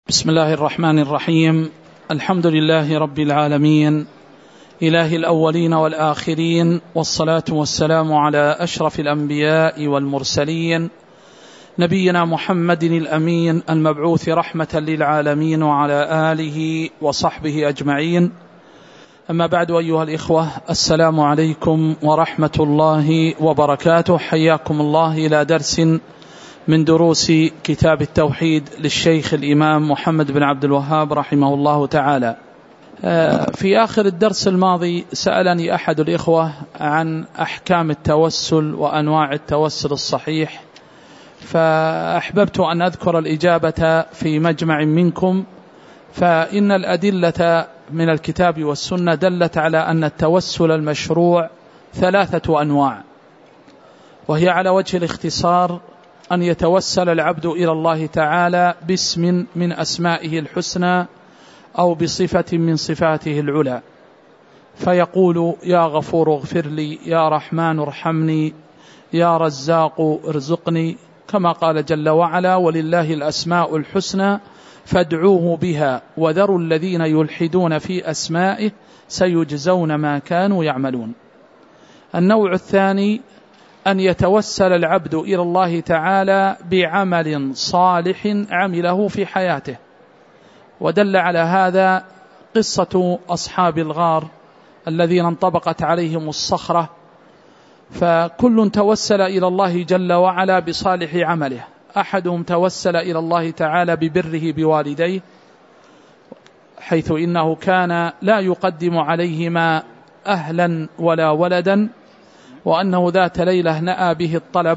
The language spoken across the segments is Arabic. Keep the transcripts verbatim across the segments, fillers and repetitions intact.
بسم الله الرحمن الرحيم. الحمد لله رب العالمين، إله الأولين والآخرين، والصلاة والسلام على أشرف الأنبياء والمرسلين، نبينا محمد الأمين المبعوث رحمة للعالمين، وعلى آله وصحبه أجمعين. أما بعد، أيها الإخوة، السلام عليكم ورحمة الله وبركاته. حياكم الله إلى درس من دروس كتاب التوحيد للشيخ الإمام محمد بن عبد الوهاب رحمه الله تعالى. في آخر الدرس الماضي سألني أحد الإخوة عن أحكام التوسل وأنواع التوسل الصحيح، فأحببت أن أذكر الإجابة في مجمع منكم. فإن الأدلة من الكتاب والسنة دلت على أن التوسل المشروع ثلاثة أنواع، وهي على وجه الاختصار أن يتوسل العبد إلى الله تعالى باسم من أسمائه الحسنى أو بصفة من صفاته العلى، فيقول: يا غفور اغفر لي، يا رحمن ارحمني، يا رزاق ارزقني، كما قال جل وعلا: ولله الأسماء الحسنى فادعوه بها وذروا الذين يلحدون في أسمائه سيجزون ما كانوا يعملون. النوع الثاني أن يتوسل العبد إلى الله تعالى بعمل صالح عمله في حياته، ودل على هذا قصة أصحاب الغار الذين انطبقت عليهم الصخرة، فكل توسل إلى الله جل وعلا بصالح عمله. أحدهم توسل إلى الله تعالى ببره بوالديه، حيث إنه كان لا يقدم عليهما أهلا ولا ولدا، وأنه ذات ليلة نأى به الطلب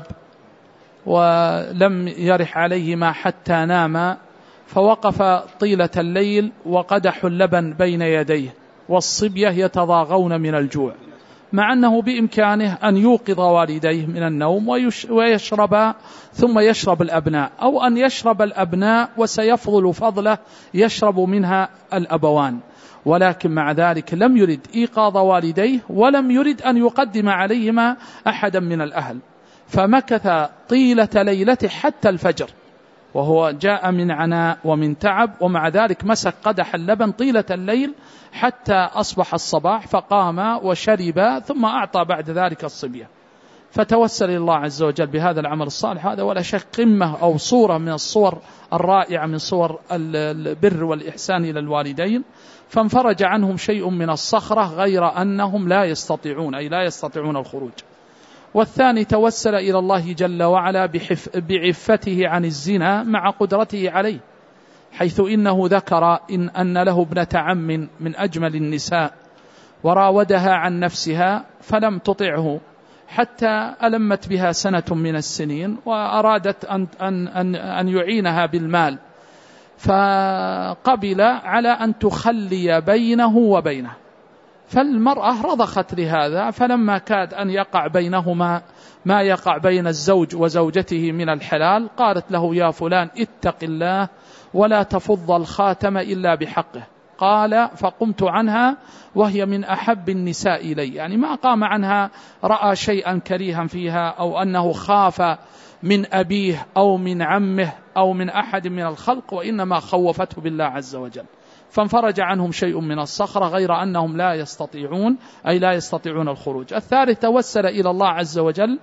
ولم يرح عليهما حتى ناما، فوقف طيلة الليل وقدح اللبن بين يديه والصبية يتضاغون من الجوع، مع أنه بإمكانه أن يوقظ والديه من النوم ويشرب ثم يشرب الأبناء، أو أن يشرب الأبناء وسيفضل فضله يشرب منها الأبوان، ولكن مع ذلك لم يرد إيقاظ والديه ولم يرد أن يقدم عليهما أحدا من الأهل، فمكث طيلة ليلته حتى الفجر وهو جاء من عناء ومن تعب، ومع ذلك مسك قدح اللبن طيلة الليل حتى أصبح الصباح، فقام وشرب ثم أعطى بعد ذلك الصبية. فتوسل الله عز وجل بهذا العمل الصالح هذا، ولا شك قمة أو صورة من الصور الرائعة من صور البر والإحسان إلى الوالدين، فانفرج عنهم شيء من الصخرة غير أنهم لا يستطيعون، أي لا يستطيعون الخروج. والثاني توسل إلى الله جل وعلا بعفته عن الزنا مع قدرته عليه، حيث إنه ذكر إن أن له ابنة عم من أجمل النساء وراودها عن نفسها فلم تطعه حتى ألمت بها سنة من السنين وأرادت أن, أن, أن, أن يعينها بالمال، فقبل على أن تخلي بينه وبينه، فالمرأة رضخت لهذا، فلما كاد أن يقع بينهما ما يقع بين الزوج وزوجته من الحلال قالت له: يا فلان اتق الله ولا تفض الخاتم إلا بحقه. قال: فقمت عنها وهي من أحب النساء إلي، يعني ما قام عنها رأى شيئا كريها فيها أو أنه خاف من أبيه أو من عمه أو من أحد من الخلق، وإنما خوفته بالله عز وجل، فانفرج عنهم شيء من الصخرة غير أنهم لا يستطيعون، أي لا يستطيعون الخروج. الثالث توسل إلى الله عز وجل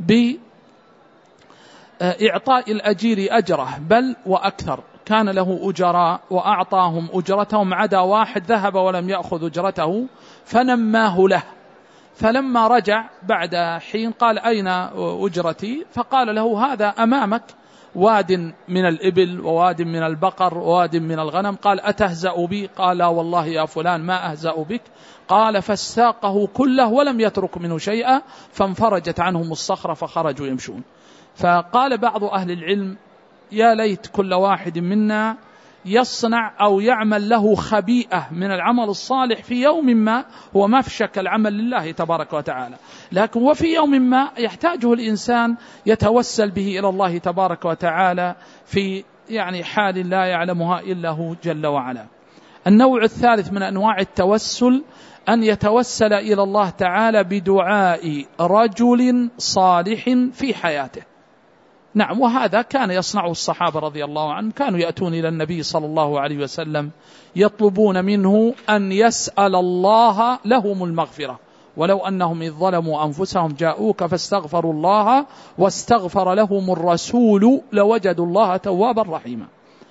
بإعطاء الأجير أجره، بل وأكثر، كان له أجراء وأعطاهم أجرتهم عدا واحد ذهب ولم يأخذ أجرته فنماه له، فلما رجع بعد حين قال: أين أجرتي؟ فقال له: هذا أمامك واد من الإبل وواد من البقر وواد من الغنم. قال: أتهزأ بي؟ قال: لا والله يا فلان ما أهزأ بك. قال: فاستاقه كله ولم يترك منه شيئا، فانفرجت عنهم الصخرة فخرجوا يمشون. فقال بعض أهل العلم: يا ليت كل واحد منا يصنع أو يعمل له خبيئة من العمل الصالح في يوم ما هو ما فشك العمل لله تبارك وتعالى، لكن وفي يوم ما يحتاجه الإنسان يتوسل به إلى الله تبارك وتعالى في يعني حال لا يعلمها إلا هو جل وعلا. النوع الثالث من أنواع التوسل أن يتوسل إلى الله تعالى بدعاء رجل صالح في حياته، نعم، وهذا كان يصنعه الصحابة رضي الله عنهم، كانوا يأتون إلى النبي صلى الله عليه وسلم يطلبون منه أن يسأل الله لهم المغفرة، ولو أنهم إذ ظلموا أنفسهم جاءوك فاستغفروا الله واستغفر لهم الرسول لوجدوا الله توابا رحيما.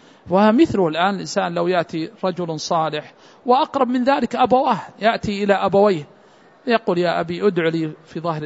ومثله الآن الإنسان لو يأتي رجل صالح وأقرب من ذلك أبواه، يأتي إلى أبويه يقول يا أبي ادع لي في ظهر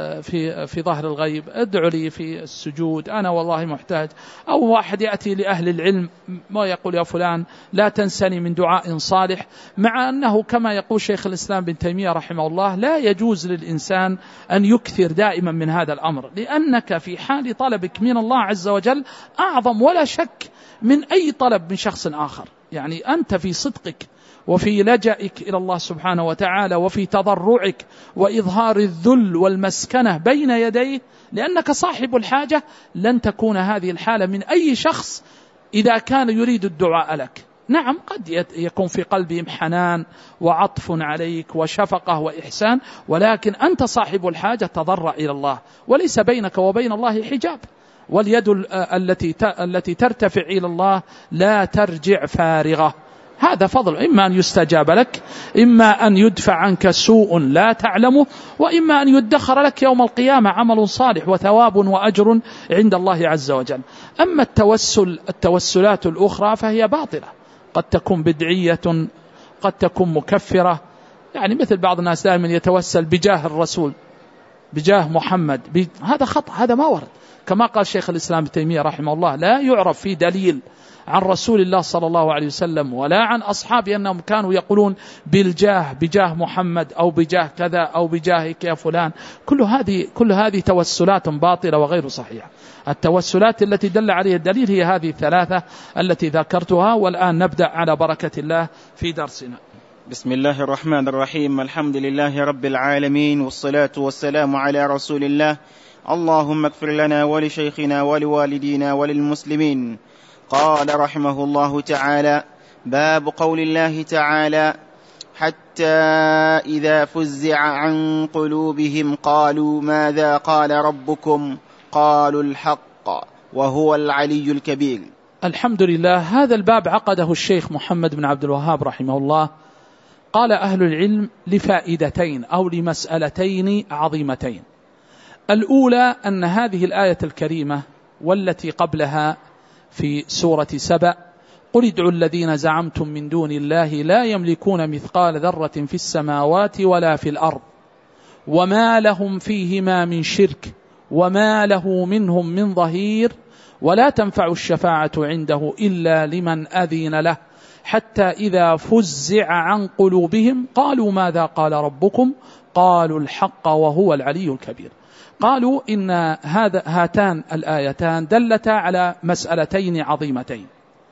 في في ظهر الغيب، ادع لي في السجود، أنا والله محتاج. أو واحد يأتي لأهل العلم ويقول يا فلان لا تنسني من دعاء صالح، مع أنه كما يقول شيخ الإسلام بن تيمية رحمه الله لا يجوز للإنسان أن يكثر دائما من هذا الأمر، لأنك في حال طلبك من الله عز وجل أعظم ولا شك من أي طلب من شخص آخر. يعني أنت في صدقك وفي لجأك إلى الله سبحانه وتعالى وفي تضرعك وإظهار الذل والمسكنة بين يديه، لأنك صاحب الحاجة، لن تكون هذه الحالة من أي شخص إذا كان يريد الدعاء لك. نعم قد يكون في قلبهم حنان وعطف عليك وشفقة وإحسان، ولكن أنت صاحب الحاجة تضرع إلى الله، وليس بينك وبين الله حجاب. واليد التي التي ترتفع إلى الله لا ترجع فارغة. هذا فضل، إما أن يستجاب لك، إما أن يدفع عنك سوء لا تعلمه، وإما أن يدخر لك يوم القيامة عمل صالح وثواب وأجر عند الله عز وجل. أما التوسل التوسلات الأخرى فهي باطلة، قد تكون بدعية، قد تكون مكفرة. يعني مثل بعض الناس دائما يتوسل بجاه الرسول، بجاه محمد، هذا خطأ، هذا ما ورد. كما قال شيخ الإسلام ابن تيمية رحمه الله لا يعرف في دليل عن رسول الله صلى الله عليه وسلم ولا عن أصحابه أنهم كانوا يقولون بالجاه، بجاه محمد أو بجاه كذا أو بجاهك يا فلان. كل هذه كل هذه توسلات باطلة وغير صحيحة. التوسلات التي دل عليها الدليل هي هذه الثلاثة التي ذكرتها. والآن نبدأ على بركة الله في درسنا. بسم الله الرحمن الرحيم. الحمد لله رب العالمين، والصلاة والسلام على رسول الله. اللهم اغفر لنا ولشيخنا ولوالدينا وللمسلمين. قال رحمه الله تعالى: باب قول الله تعالى: حتى إذا فزع عن قلوبهم قالوا ماذا قال ربكم قالوا الحق وهو العلي الكبير. الحمد لله. هذا الباب عقده الشيخ محمد بن عبد الوهاب رحمه الله. قال أهل العلم لفائدتين أو لمسألتين عظيمتين. الأولى أن هذه الآية الكريمة والتي قبلها في سورة سبأ: قل ادعوا الذين زعمتم من دون الله لا يملكون مثقال ذرة في السماوات ولا في الأرض وما لهم فيهما من شرك وما له منهم من ظهير ولا تنفع الشفاعة عنده إلا لمن أذن له حتى إذا فزع عن قلوبهم قالوا ماذا قال ربكم قالوا الحق وهو العلي الكبير. قالوا إن هذا هاتان الآيتان دلتا على مسألتين عظيمتين.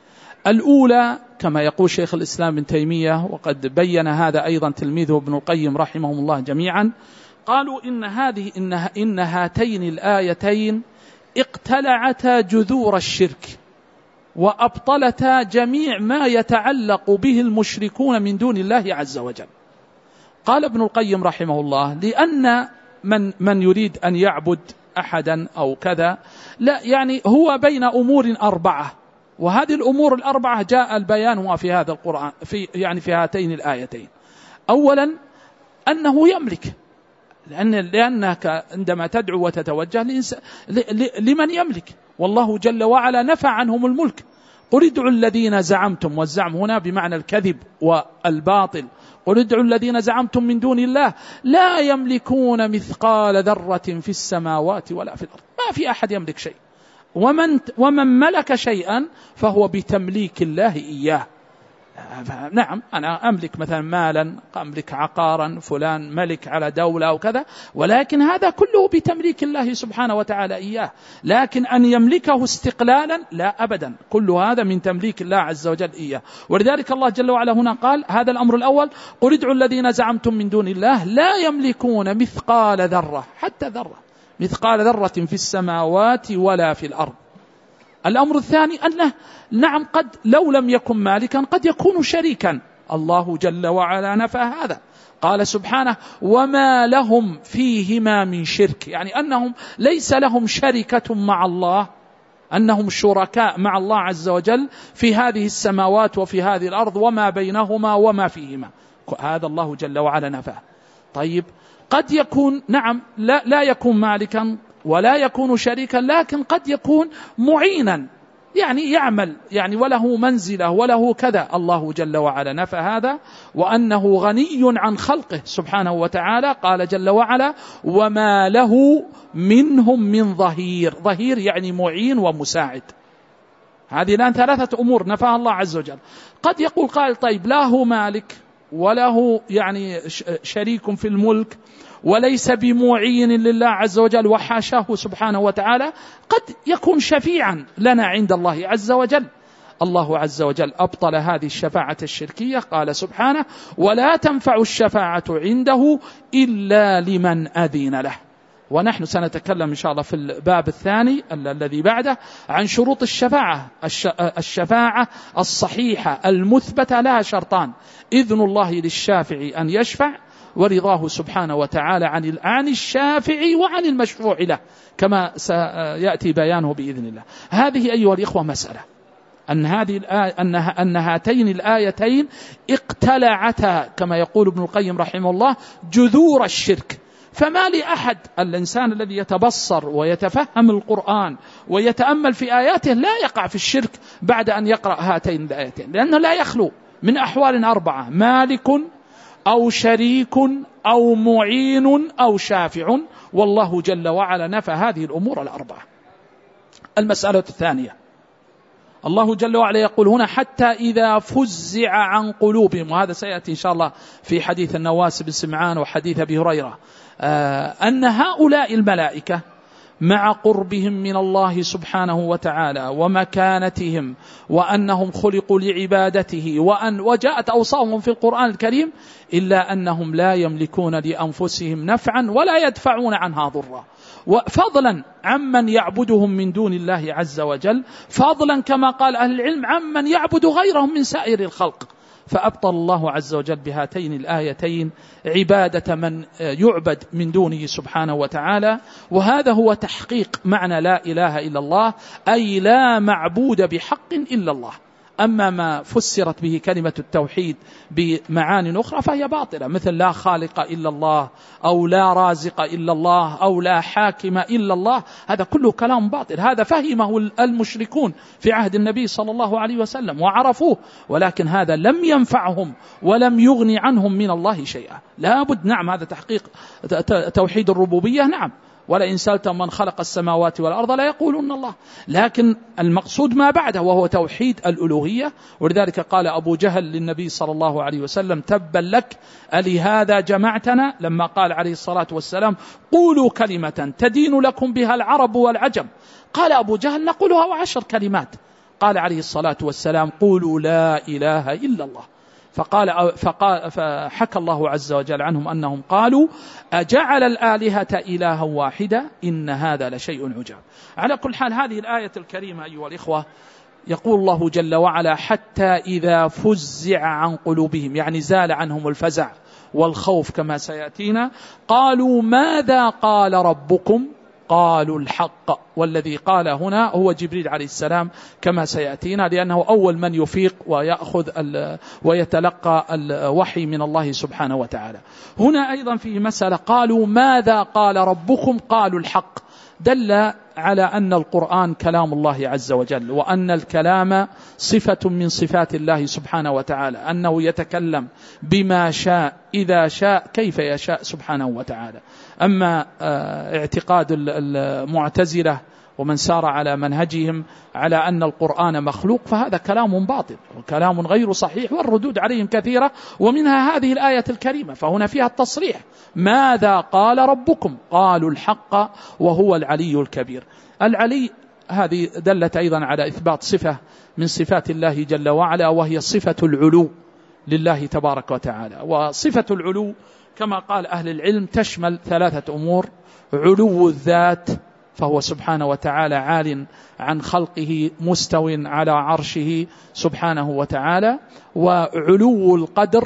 الأولى كما يقول شيخ الإسلام ابن تيمية، وقد بين هذا أيضا تلميذه ابن القيم رحمهم الله جميعا، قالوا إن هذه إن, إن هاتين الآيتين اقتلعتا جذور الشرك وأبطلتا جميع ما يتعلق به المشركون من دون الله عز وجل. قال ابن القيم رحمه الله: لأن من من يريد أن يعبد أحدا أو كذا، لا يعني هو بين أمور أربعة، وهذه الأمور الأربعة جاء البيان في هذا القرآن في يعني في هاتين الآيتين. أولا أنه يملك، لأن لأنك عندما تدعو وتتوجه لمن يملك، والله جل وعلا نفى عنهم الملك. قل ادعوا الذين زعمتم، والزعم هنا بمعنى الكذب والباطل. قل ادعوا الذين زعمتم من دون الله لا يملكون مثقال ذرة في السماوات ولا في الأرض. ما في أحد يملك شيء، ومن, ومن ملك شيئا فهو بتمليك الله إياه. نعم أنا أملك مثلا مالا، أملك عقارا، فلان ملك على دولة أو كذا، ولكن هذا كله بتمليك الله سبحانه وتعالى إياه. لكن أن يملكه استقلالا لا أبدا، كل هذا من تمليك الله عز وجل إياه. ولذلك الله جل وعلا هنا قال هذا الأمر الأول: قل ادعوا الذين زعمتم من دون الله لا يملكون مثقال ذرة، حتى ذرة، مثقال ذرة في السماوات ولا في الأرض. الأمر الثاني أنه نعم قد لو لم يكن مالكا قد يكون شريكا، الله جل وعلا نفى هذا، قال سبحانه وما لهم فيهما من شرك، يعني أنهم ليس لهم شركة مع الله، أنهم شركاء مع الله عز وجل في هذه السماوات وفي هذه الأرض وما بينهما وما فيهما، هذا الله جل وعلا نفاه. طيب قد يكون نعم لا, لا يكون مالكا ولا يكون شريكا، لكن قد يكون معينا، يعني يعمل يعني وله منزله وله كذا، الله جل وعلا نفى هذا، وأنه غني عن خلقه سبحانه وتعالى، قال جل وعلا وما له منهم من ظهير، ظهير يعني معين ومساعد. هذه الآن ثلاثة أمور نفاها الله عز وجل. قد يقول قائل طيب لا هو مالك وله يعني شريك في الملك وليس بمعين لله عز وجل وحاشاه سبحانه وتعالى، قد يكون شفيعا لنا عند الله عز وجل. الله عز وجل أبطل هذه الشفاعة الشركية، قال سبحانه ولا تنفع الشفاعة عنده إلا لمن أذن له. ونحن سنتكلم إن شاء الله في الباب الثاني الذي بعده عن شروط الشفاعة. الشفاعة الصحيحة المثبتة لها شرطان: إذن الله للشافع أن يشفع، ورضاه سبحانه وتعالى عن عن الشافع وعن المشفوع له، كما سيأتي بيانه بإذن الله. هذه أيها الإخوة مسألة أن هذه الآية أن أن هاتين الآيتين اقتلعتا كما يقول ابن القيم رحمه الله جذور الشرك. فما لأحد الإنسان الذي يتبصر ويتفهم القرآن ويتأمل في آياته لا يقع في الشرك بعد أن يقرأ هاتين الآيتين، لأنه لا يخلو من أحوال أربعة: مالك أو شريك أو معين أو شافع، والله جل وعلا نفى هذه الأمور الأربعة. المسألة الثانية، الله جل وعلا يقول هنا حتى إذا فزع عن قلوبهم، وهذا سيأتي إن شاء الله في حديث النواس بن سمعان وحديث أبي هريرة، آه أن هؤلاء الملائكة مع قربهم من الله سبحانه وتعالى ومكانتهم وأنهم خلقوا لعبادته، وأن وجاءت أوصافهم في القرآن الكريم، إلا أنهم لا يملكون لأنفسهم نفعا ولا يدفعون عنها ضرا، وفضلا عمن يعبدهم من دون الله عز وجل، فضلا كما قال أهل العلم عمن يعبد غيرهم من سائر الخلق. فأبطل الله عز وجل بهاتين الآيتين عبادة من يعبد من دونه سبحانه وتعالى، وهذا هو تحقيق معنى لا إله إلا الله، أي لا معبود بحق إلا الله. أما ما فسرت به كلمة التوحيد بمعاني أخرى فهي باطلة، مثل لا خالق إلا الله أو لا رازق إلا الله أو لا حاكم إلا الله، هذا كله كلام باطل. هذا فهمه المشركون في عهد النبي صلى الله عليه وسلم وعرفوه، ولكن هذا لم ينفعهم ولم يغني عنهم من الله شيئا. لابد نعم هذا تحقيق توحيد الربوبية، نعم، ولئن سألتم من خلق السماوات والأرض لا يقولون الله، لكن المقصود ما بعده وهو توحيد الألوهية. ولذلك قال أبو جهل للنبي صلى الله عليه وسلم تبا لك ألهذا جمعتنا، لما قال عليه الصلاة والسلام قولوا كلمة تدين لكم بها العرب والعجم. قال أبو جهل نقولها وعشر كلمات. قال عليه الصلاة والسلام قولوا لا إله إلا الله. فقال فقال فحكى الله عز وجل عنهم أنهم قالوا أجعل الآلهة إلها واحدة إن هذا لشيء عجاب. على كل حال هذه الآية الكريمة أيها الإخوة يقول الله جل وعلا حتى إذا فزع عن قلوبهم، يعني زال عنهم الفزع والخوف كما سيأتينا، قالوا ماذا قال ربكم؟ قالوا الحق. والذي قال هنا هو جبريل عليه السلام كما سيأتينا، لأنه أول من يفيق ويأخذ ويتلقى الوحي من الله سبحانه وتعالى. هنا أيضا في مسألة قالوا ماذا قال ربكم؟ قالوا الحق، دل على أن القرآن كلام الله عز وجل، وأن الكلام صفة من صفات الله سبحانه وتعالى، أنه يتكلم بما شاء إذا شاء كيف يشاء سبحانه وتعالى. أما اعتقاد المعتزلة ومن سار على منهجهم على أن القرآن مخلوق فهذا كلام باطل وكلام غير صحيح، والردود عليهم كثيرة، ومنها هذه الآية الكريمة. فهنا فيها التصريح ماذا قال ربكم؟ قالوا الحق وهو العلي الكبير. العلي هذه دلت أيضا على إثبات صفة من صفات الله جل وعلا، وهي صفة العلو لله تبارك وتعالى. وصفة العلو كما قال أهل العلم تشمل ثلاثة أمور: علو الذات فهو سبحانه وتعالى عال عن خلقه مستو على عرشه سبحانه وتعالى. وعلو القدر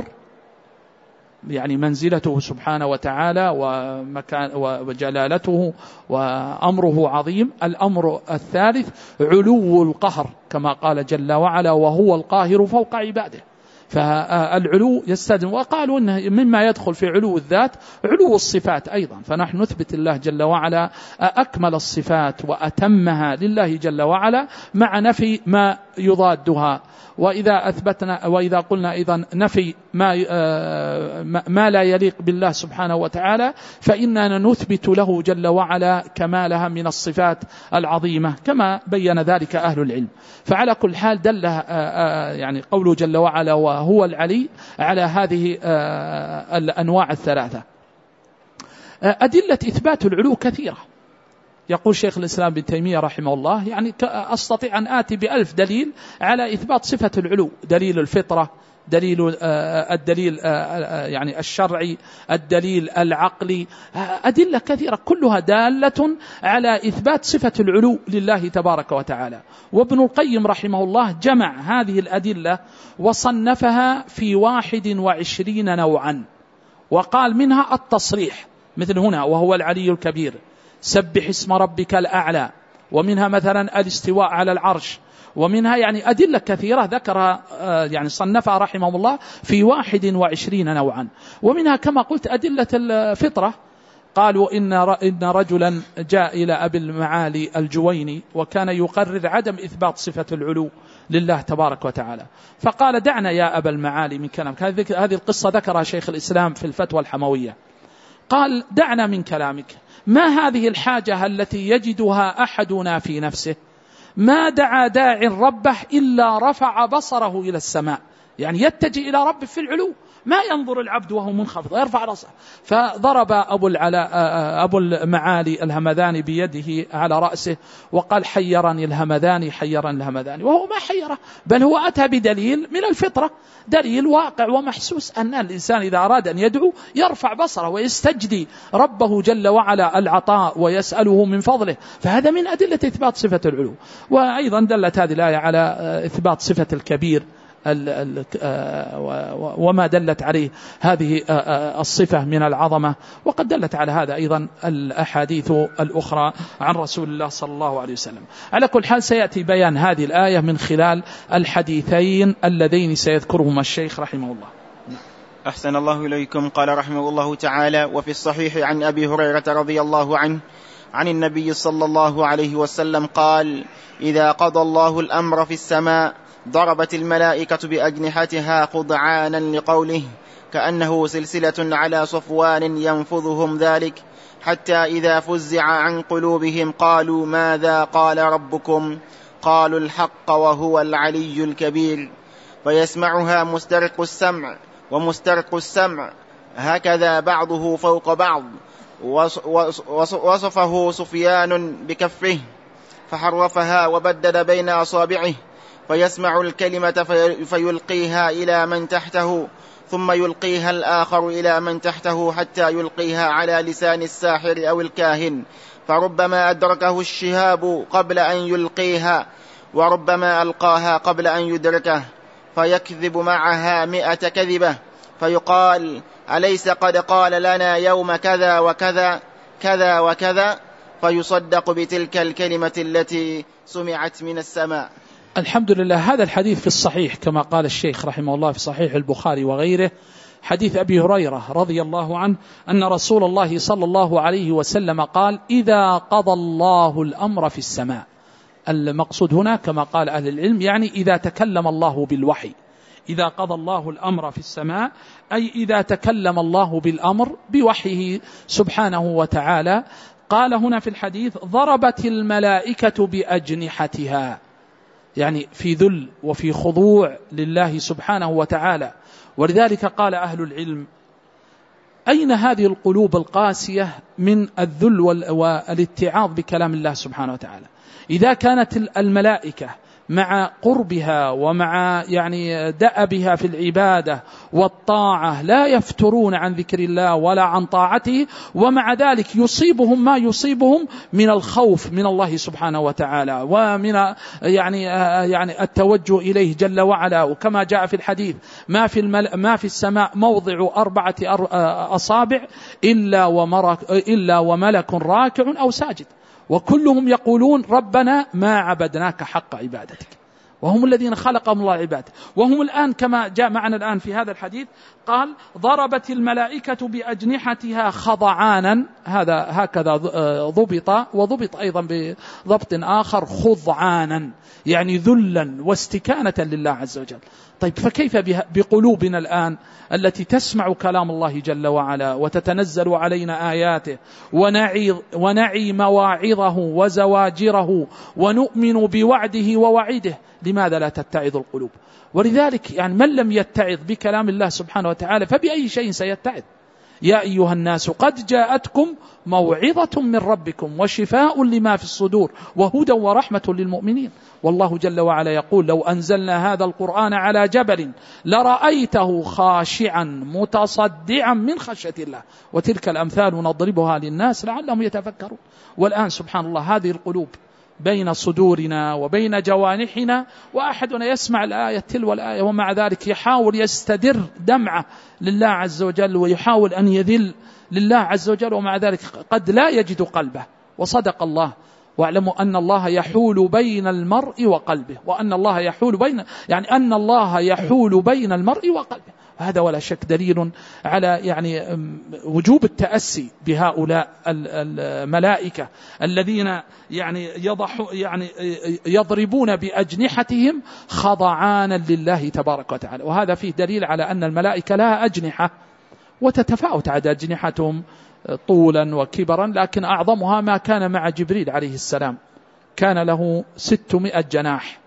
يعني منزلته سبحانه وتعالى ومكان وجلالته وأمره عظيم. الأمر الثالث علو القهر كما قال جل وعلا وهو القاهر فوق عباده. فالعلو يستلزم، وقالوا إنه مما يدخل في علو الذات علو الصفات أيضا، فنحن نثبت الله جل وعلا أكمل الصفات وأتمها لله جل وعلا مع نفي ما يضادها. وإذا أثبتنا وإذا قلنا أيضا نفي ما ما لا يليق بالله سبحانه وتعالى فإننا نثبت له جل وعلا كمالها من الصفات العظيمة كما بين ذلك أهل العلم. فعلى كل حال دل يعني قوله جل وعلا وهو العلي على هذه الأنواع الثلاثة. أدلة إثبات العلو كثيرة. يقول شيخ الإسلام ابن تيمية رحمه الله يعني أستطيع أن آتي بألف دليل على إثبات صفة العلو، دليل الفطرة، دليل الدليل يعني الشرعي، الدليل العقلي، أدلة كثيرة كلها دالة على إثبات صفة العلو لله تبارك وتعالى. وابن القيم رحمه الله جمع هذه الأدلة وصنفها في واحد وعشرين نوعا، وقال منها التصريح مثل هنا وهو العلي الكبير، سبح اسم ربك الأعلى، ومنها مثلا الاستواء على العرش، ومنها يعني أدلة كثيرة ذكرها يعني صنفها رحمه الله في واحد وعشرين نوعا. ومنها كما قلت أدلة الفطرة، قالوا إن إن رجلا جاء إلى أبي المعالي الجويني وكان يقرر عدم إثبات صفة العلو لله تبارك وتعالى، فقال دعنا يا أبا المعالي من كلامك. هذه القصة ذكرها شيخ الإسلام في الفتوى الحموية. قال دعنا من كلامك، ما هذه الحاجة التي يجدها أحدنا في نفسه؟ ما دعا داع ربه إلا رفع بصره إلى السماء، يعني يتجه إلى ربه في العلو، ما ينظر العبد وهو منخفض، يرفع رأسه. فضرب أبو العلاء أبو المعالي الهمذاني بيده على رأسه وقال حيرني الهمذاني حيرني الهمذاني، وهو ما حيره، بل هو أتى بدليل من الفطرة، دليل واقع ومحسوس أن الإنسان إذا أراد أن يدعو يرفع بصره ويستجدي ربه جل وعلا العطاء ويسأله من فضله، فهذا من أدلة إثبات صفة العلو. وأيضا دلت هذه الآية على إثبات صفة الكبير وما دلت عليه هذه الصفة من العظمة، وقد دلت على هذا أيضا الأحاديث الأخرى عن رسول الله صلى الله عليه وسلم. على كل حال سيأتي بيان هذه الآية من خلال الحديثين اللذين سيذكرهما الشيخ رحمه الله. أحسن الله إليكم. قال رحمه الله تعالى: وفي الصحيح عن أبي هريرة رضي الله عنه عن النبي صلى الله عليه وسلم قال: إذا قضى الله الأمر في السماء ضربت الملائكة بأجنحتها خضعانا لقوله، كأنه سلسلة على صفوان ينفذهم ذلك، حتى إذا فزع عن قلوبهم قالوا ماذا قال ربكم؟ قالوا الحق وهو العلي الكبير. فيسمعها مسترق السمع ومسترق السمع، هكذا بعضه فوق بعض. وصفه سفيان بكفه فحرفها وبدد بين أصابعه، فيسمع الكلمة فيلقيها إلى من تحته، ثم يلقيها الآخر إلى من تحته، حتى يلقيها على لسان الساحر أو الكاهن، فربما أدركه الشهاب قبل أن يلقيها، وربما ألقاها قبل أن يدركه، فيكذب معها مئة كذبة، فيقال أليس قد قال لنا يوم كذا وكذا كذا وكذا، فيصدق بتلك الكلمة التي سمعت من السماء. الحمد لله. هذا الحديث في الصحيح كما قال الشيخ رحمه الله في صحيح البخاري وغيره، حديث أبي هريرة رضي الله عنه أن رسول الله صلى الله عليه وسلم قال: إذا قضى الله الأمر في السماء. المقصود هنا كما قال أهل العلم يعني إذا تكلم الله بالوحي، إذا قضى الله الأمر في السماء أي إذا تكلم الله بالأمر بوحيه سبحانه وتعالى. قال هنا في الحديث: ضربت الملائكة بأجنحتها، يعني في ذل وفي خضوع لله سبحانه وتعالى. ولذلك قال أهل العلم: أين هذه القلوب القاسية من الذل والاتعاظ بكلام الله سبحانه وتعالى؟ إذا كانت الملائكة مع قربها ومع يعني دأبها في العبادة والطاعة لا يفترون عن ذكر الله ولا عن طاعته، ومع ذلك يصيبهم ما يصيبهم من الخوف من الله سبحانه وتعالى ومن يعني يعني التوجه إليه جل وعلا. وكما جاء في الحديث ما في المل ما في السماء موضع أربعة أصابع إلا ومرك إلا وملك راكع أو ساجد، وكلهم يقولون ربنا ما عبدناك حق عبادتك، وهم الذين خلقهم الله عباده. وهم الآن كما جاء معنا الآن في هذا الحديث قال ضربت الملائكة بأجنحتها خضعانا، هذا هكذا ضبط، وضبط أيضا بضبط آخر خضعانا، يعني ذلا واستكانة لله عز وجل. طيب فكيف بقلوبنا الآن التي تسمع كلام الله جل وعلا وتتنزل علينا آياته ونعي, ونعي مواعظه وزواجره ونؤمن بوعده ووعيده، لماذا لا تتعظ القلوب؟ ولذلك يعني من لم يتعظ بكلام الله سبحانه وتعالى فبأي شيء سيتعظ؟ يا أيها الناس قد جاءتكم موعظة من ربكم وشفاء لما في الصدور وهدى ورحمة للمؤمنين. والله جل وعلا يقول لو أنزلنا هذا القرآن على جبل لرأيته خاشعا متصدعا من خشية الله، وتلك الأمثال نضربها للناس لعلهم يتفكرون. والآن سبحان الله هذه القلوب بين صدورنا وبين جوانحنا، وأحدنا يسمع الآية تلو الآية ومع ذلك يحاول يستدر دمعه لله عز وجل ويحاول أن يذل لله عز وجل، ومع ذلك قد لا يجد قلبه. وصدق الله، واعلموا أن الله يحول بين المرء وقلبه، وأن الله يحول بين يعني أن الله يحول بين المرء وقلبه. هذا ولا شك دليل على يعني وجوب التأسي بهؤلاء الملائكة الذين يعني يضحوا يعني يضربون بأجنحتهم خضعانا لله تبارك وتعالى. وهذا فيه دليل على أن الملائكة لها أجنحة وتتفاوت عدد أجنحتهم طولا وكبرا، لكن أعظمها ما كان مع جبريل عليه السلام، كان له ستمائة جناح،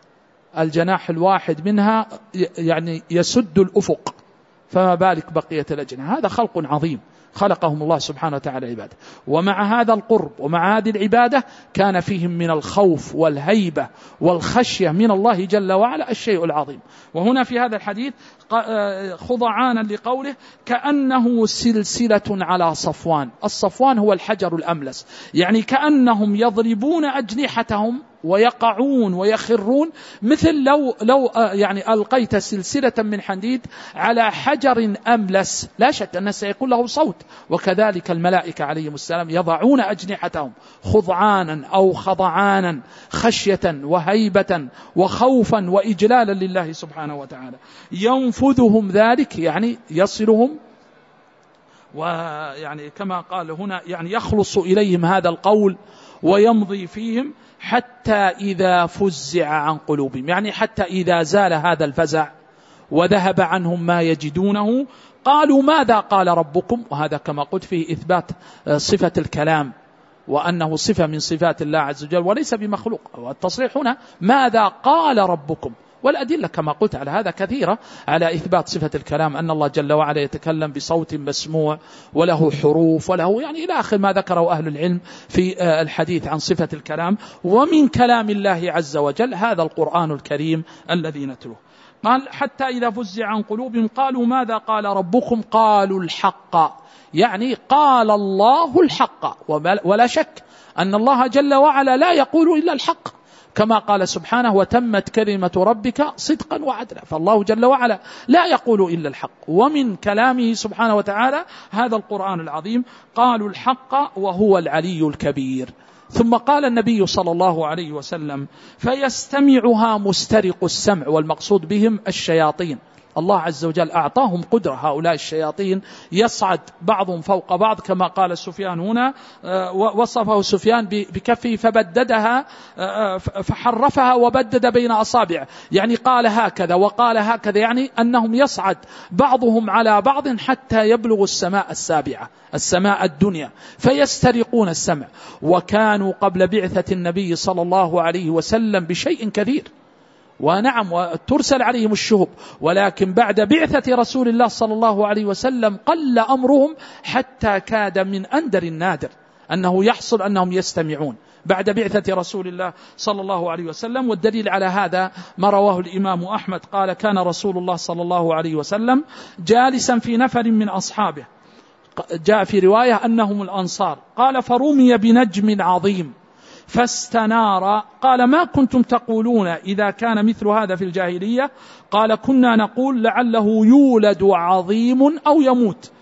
الجناح الواحد منها يعني يسد الأفق، فما بالك بقية الأجنحة. هذا خلق عظيم خلقهم الله سبحانه وتعالى عباده، ومع هذا القرب ومع هذه العبادة كان فيهم من الخوف والهيبة والخشية من الله جل وعلا الشيء العظيم. وهنا في هذا الحديث خضعانا لقوله كأنه سلسلة على صفوان. الصفوان هو الحجر الأملس، يعني كأنهم يضربون أجنحتهم ويقعون ويخرون، مثل لو لو يعني ألقيت سلسلة من حديد على حجر أملس، لا شك أن سيكون له صوت. وكذلك الملائكة عليهم السلام يضعون أجنحتهم خضعانا أو خضعانا، خشية وهيبة وخوفا وإجلالا لله سبحانه وتعالى. ينفذهم ذلك يعني يصلهم، ويعني كما قال هنا يعني يخلص إليهم هذا القول ويمضي فيهم حتى إذا فزع عن قلوبهم، يعني حتى إذا زال هذا الفزع وذهب عنهم ما يجدونه قالوا ماذا قال ربكم. وهذا كما قلت فيه إثبات صفة الكلام، وأنه صفة من صفات الله عز وجل وليس بمخلوق. والتصريح هنا ماذا قال ربكم، والأدلة كما قلت على هذا كثيرة على إثبات صفة الكلام، أن الله جل وعلا يتكلم بصوت مسموع وله حروف وله يعني إلى آخر ما ذكره أهل العلم في الحديث عن صفة الكلام. ومن كلام الله عز وجل هذا القرآن الكريم الذي نتلوه. قال حتى إذا فزع عن قلوبهم قالوا ماذا قال ربكم قالوا الحق، يعني قال الله الحق. ولا شك أن الله جل وعلا لا يقول إلا الحق، كما قال سبحانه وتمت كلمة ربك صدقا وعدلا. فالله جل وعلا لا يقول إلا الحق، ومن كلامه سبحانه وتعالى هذا القرآن العظيم. قالوا الحق وهو العلي الكبير. ثم قال النبي صلى الله عليه وسلم فيستمعها مسترق السمع، والمقصود بهم الشياطين. الله عز وجل أعطاهم قدرة هؤلاء الشياطين، يصعد بعضهم فوق بعض كما قال سفيان هنا، وصفه سفيان بكفه فبددها فحرفها وبدد بين أصابعه، يعني قال هكذا وقال هكذا، يعني أنهم يصعد بعضهم على بعض حتى يبلغ السماء السابعة، السماء الدنيا، فيسترقون السمع. وكانوا قبل بعثة النبي صلى الله عليه وسلم بشيء كثير، ونعم وترسل عليهم الشهب، ولكن بعد بعثة رسول الله صلى الله عليه وسلم قل أمرهم حتى كاد من أندر النادر أنه يحصل أنهم يستمعون. بعد بعثة رسول الله صلى الله عليه وسلم. والدليل على هذا ما رواه الإمام أحمد قال كان رسول الله صلى الله عليه وسلم جالسا في نفر من أصحابه، جاء في رواية أنهم الأنصار، قال فرمي بنجم عظيم فاستنار، قال ما كنتم تقولون إذا كان مثل هذا في الجاهلية؟ قال كنا نقول لعله يولد عظيم أو يموت.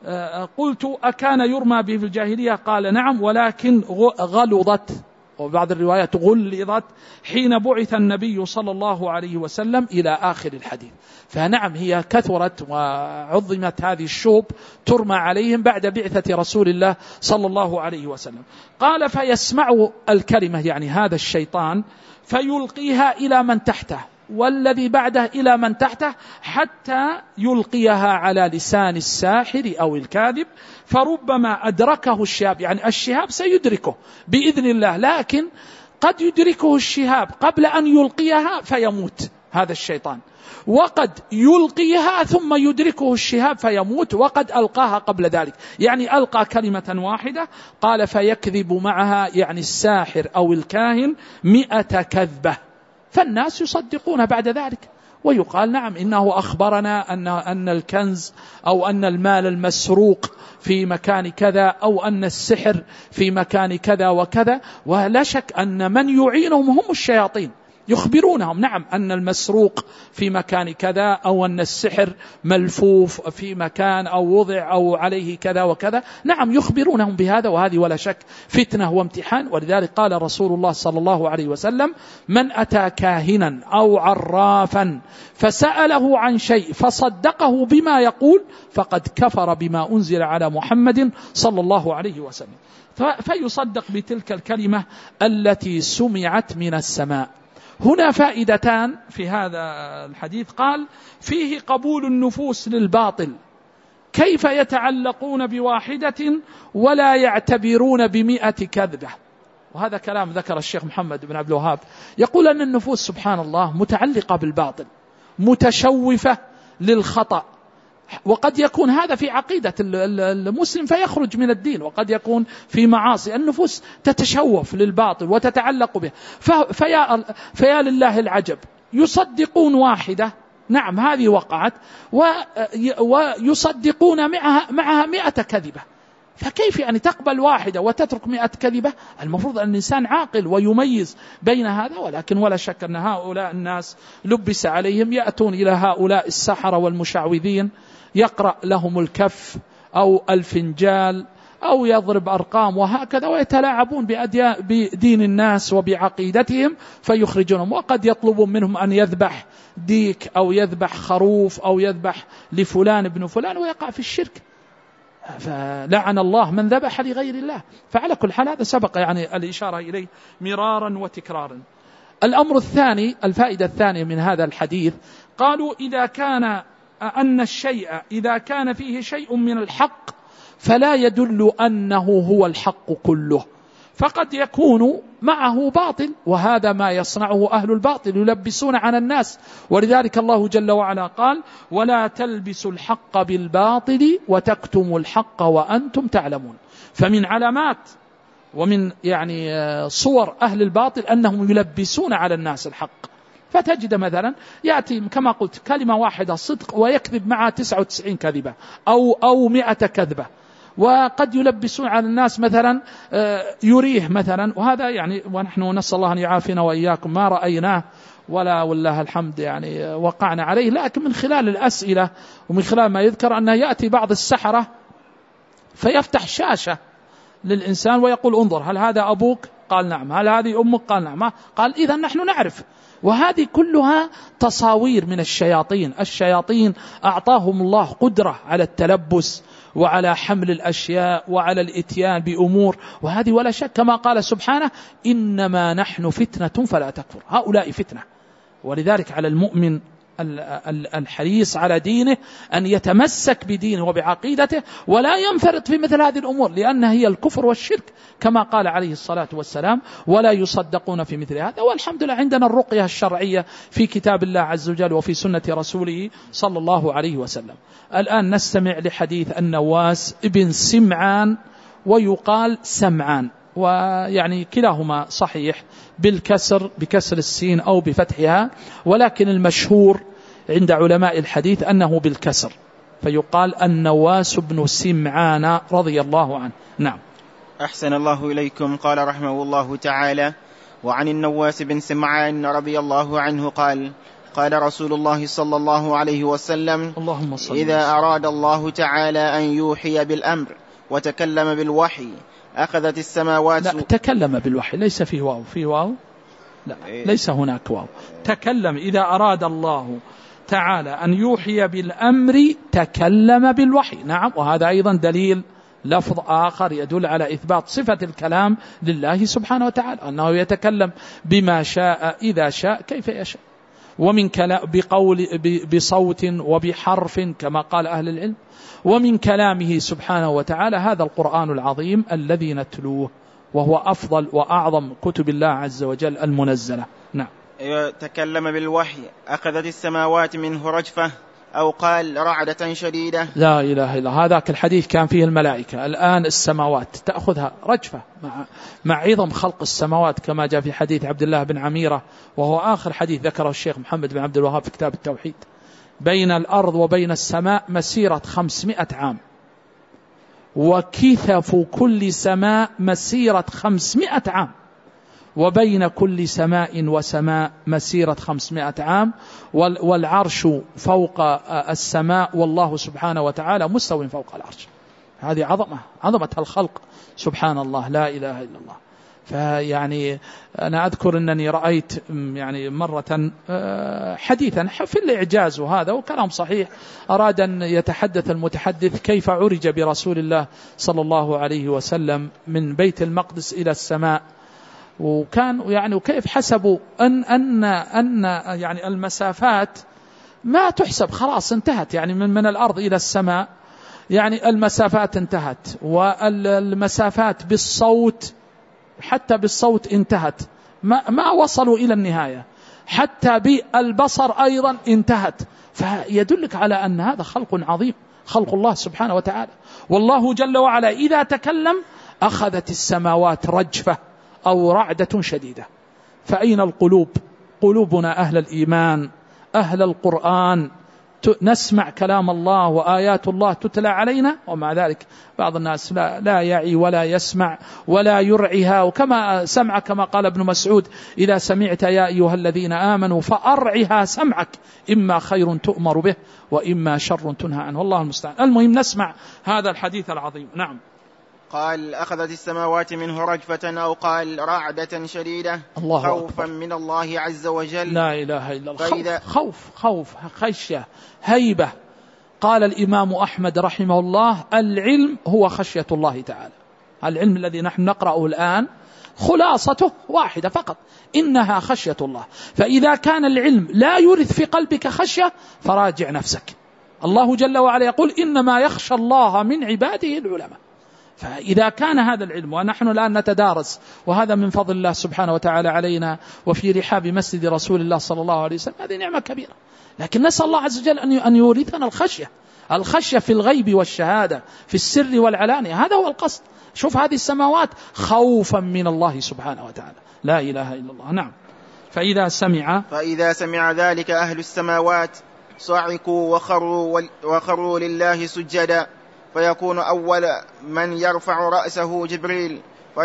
قلت أكان يرمى به في الجاهلية؟ قال نعم، ولكن غلظت، وبعض الروايات غلظت حين بعث النبي صلى الله عليه وسلم إلى آخر الحديث. فنعم هي كثرت وعظمت هذه الشوب ترمى عليهم بعد بعثة رسول الله صلى الله عليه وسلم. قال فيسمع الكلمة يعني هذا الشيطان فيلقيها إلى من تحته والذي بعده إلى من تحته حتى يلقيها على لسان الساحر أو الكاذب، فربما أدركه الشهاب، يعني الشهاب سيدركه بإذن الله، لكن قد يدركه الشهاب قبل أن يلقيها فيموت هذا الشيطان، وقد يلقيها ثم يدركه الشهاب فيموت، وقد ألقاها قبل ذلك، يعني ألقى كلمة واحدة. قال فيكذب معها يعني الساحر أو الكاهن مئة كذبة، فالناس يصدقون بعد ذلك، ويقال نعم إنه أخبرنا أن أن الكنز أو أن المال المسروق في مكان كذا أو أن السحر في مكان كذا وكذا. ولا شك أن من يعينهم هم الشياطين، يخبرونهم نعم أن المسروق في مكان كذا أو أن السحر ملفوف في مكان أو وضع أو عليه كذا وكذا، نعم يخبرونهم بهذا، وهذه ولا شك فتنة وامتحان. ولذلك قال رسول الله صلى الله عليه وسلم من أتى كاهنا أو عرافا فسأله عن شيء فصدقه بما يقول فقد كفر بما أنزل على محمد صلى الله عليه وسلم، فيصدق بتلك الكلمة التي سمعت من السماء. هنا فائدتان في هذا الحديث، قال فيه قبول النفوس للباطل، كيف يتعلقون بواحدة ولا يعتبرون بمئة كذبة. وهذا كلام ذكر الشيخ محمد بن عبد الوهاب، يقول أن النفوس سبحان الله متعلقة بالباطل، متشوفة للخطأ، وقد يكون هذا في عقيدة المسلم فيخرج من الدين، وقد يكون في معاصي. النفوس تتشوف للباطل وتتعلق به، فيا, فيا لله العجب، يصدقون واحدة نعم هذه وقعت، ويصدقون معها, معها مئة كذبة، فكيف يعني تقبل واحدة وتترك مئة كذبة؟ المفروض أن الإنسان عاقل ويميز بين هذا. ولكن ولا شك أن هؤلاء الناس لبس عليهم، يأتون إلى هؤلاء السحرة والمشعوذين يقرأ لهم الكف أو الفنجال أو يضرب أرقام وهكذا، ويتلاعبون بدين الناس وبعقيدتهم فيخرجونهم. وقد يطلبون منهم أن يذبح ديك أو يذبح خروف أو يذبح لفلان ابن فلان ويقع في الشرك، فلعن الله من ذبح لغير الله. فعلى كل حال هذا سبق يعني الإشارة إليه مرارا وتكرارا. الأمر الثاني، الفائدة الثانية من هذا الحديث، قالوا إذا كان أن الشيء إذا كان فيه شيء من الحق فلا يدل أنه هو الحق كله، فقد يكون معه باطل، وهذا ما يصنعه أهل الباطل، يلبسون على الناس. ولذلك الله جل وعلا قال ولا تلبسوا الحق بالباطل وتكتموا الحق وأنتم تعلمون. فمن علامات ومن يعني صور أهل الباطل أنهم يلبسون على الناس الحق، فتجد مثلا يأتي كما قلت كلمة واحدة صدق ويكذب معها تسعة وتسعين كذبة أو أو مئة كذبة. وقد يلبسون على الناس مثلا يريه مثلا، وهذا يعني ونحن نسأل الله أن يعافينا وإياكم ما رأيناه ولا والله الحمد يعني وقعنا عليه، لكن من خلال الأسئلة ومن خلال ما يذكر أنه يأتي بعض السحرة فيفتح شاشة للإنسان ويقول انظر هل هذا أبوك؟ قال نعم. هل هذه أمك؟ قال نعم. قال إذا نحن نعرف. وهذه كلها تصاوير من الشياطين. الشياطين أعطاهم الله قدرة على التلبس وعلى حمل الأشياء وعلى الإتيان بأمور، وهذه ولا شك كما قال سبحانه إنما نحن فتنة فلا تكفر. هؤلاء فتنة، ولذلك على المؤمن الحريص على دينه أن يتمسك بدينه وبعقيدته ولا ينفرط في مثل هذه الأمور، لأنها هي الكفر والشرك كما قال عليه الصلاة والسلام ولا يصدقون في مثل هذا. والحمد لله عندنا الرقية الشرعية في كتاب الله عز وجل وفي سنة رسوله صلى الله عليه وسلم. الآن نستمع لحديث النواس ابن سمعان ويقال سمعان، ويعني كلاهما صحيح بالكسر بكسر السين أو بفتحها، ولكن المشهور عند علماء الحديث أنه بالكسر، فيقال النواس بن سمعان رضي الله عنه. نعم. أحسن الله إليكم. قال رحمه الله تعالى: وعن النواس بن سمعان رضي الله عنه قال: قال رسول الله صلى الله عليه وسلم: اللهم صل إذا أراد الله تعالى أن يوحي بالأمر وتكلم بالوحي أخذت السماوات. لا، تكلم بالوحي، ليس فيه واو. فيه واو؟ لا، ليس هناك واو. تكلم. إذا أراد الله تعالى أن يوحي بالأمر تكلم بالوحي. نعم، وهذا أيضا دليل لفظ آخر يدل على إثبات صفة الكلام لله سبحانه وتعالى، أنه يتكلم بما شاء إذا شاء كيف يشاء، ومن كلام بقول بصوت وبحرف كما قال أهل العلم، ومن كلامه سبحانه وتعالى هذا القرآن العظيم الذي نتلوه، وهو أفضل وأعظم كتب الله عز وجل المنزلة. نعم. تكلم بالوحي أخذت السماوات منه رجفة، أو قال رعدة شديدة. لا إله إلا هذاك الحديث كان فيه الملائكة، الآن السماوات تأخذها رجفة مع, مع عظم خلق السماوات، كما جاء في حديث عبد الله بن عميرة، وهو آخر حديث ذكره الشيخ محمد بن عبد الوهاب في كتاب التوحيد: بين الأرض وبين السماء مسيرة خمسمائة عام، وكثف كل سماء مسيرة خمسمائة عام، وبين كل سماء وسماء مسيرة خمسمائة عام، والعرش فوق السماء، والله سبحانه وتعالى مستوٍ فوق العرش. هذه عظمة عظمة الخلق سبحان الله، لا إله إلا الله. فيعني أنا أذكر أنني رأيت يعني مرة حديثا في الإعجاز، وهذا وكلام صحيح، أراد أن يتحدث المتحدث كيف عرج برسول الله صلى الله عليه وسلم من بيت المقدس إلى السماء، وكان يعني وكيف حسبوا أن أن أن يعني المسافات ما تحسب، خلاص انتهت، يعني من من الأرض إلى السماء يعني المسافات انتهت، والمسافات بالصوت حتى بالصوت انتهت، ما ما وصلوا إلى النهاية، حتى بالبصر أيضا انتهت. فيدلك على أن هذا خلق عظيم، خلق الله سبحانه وتعالى. والله جل وعلا إذا تكلم أخذت السماوات رجفة أو رعدة شديدة. فأين القلوب؟ قلوبنا أهل الإيمان أهل القرآن، نسمع كلام الله وآيات الله تتلى علينا، ومع ذلك بعض الناس لا, لا يعي ولا يسمع ولا يرعيها، وكما سمع كما قال ابن مسعود: إذا سمعت يا أيها الذين آمنوا فأرعها سمعك، إما خير تؤمر به وإما شر تنهى عنه، والله المستعان. المهم نسمع هذا الحديث العظيم. نعم. قال أخذت السماوات منه رجفة، أو قال رعدة شديدة، خوفا من الله عز وجل. لا إله إلا الله. خوف خوف خشية هيبة. قال الإمام أحمد رحمه الله: العلم هو خشية الله تعالى. العلم الذي نحن نقرأه الآن خلاصته واحدة فقط: إنها خشية الله. فإذا كان العلم لا يورث في قلبك خشية فراجع نفسك. الله جل وعلا يقول: إنما يخشى الله من عباده العلماء. فإذا كان هذا العلم، ونحن الآن نتدارس، وهذا من فضل الله سبحانه وتعالى علينا وفي رحاب مسجد رسول الله صلى الله عليه وسلم، هذه نعمة كبيرة، لكن نسأل الله عز وجل أن يورثنا الخشية، الخشية في الغيب والشهادة، في السر والعلانية، هذا هو القصد. شوف هذه السماوات خوفا من الله سبحانه وتعالى، لا إله إلا الله. نعم. فإذا سمع فإذا سمع ذلك أهل السماوات صعقوا وخروا, وخروا لله سجدا، فيكون أول من يرفع رأسه جبريل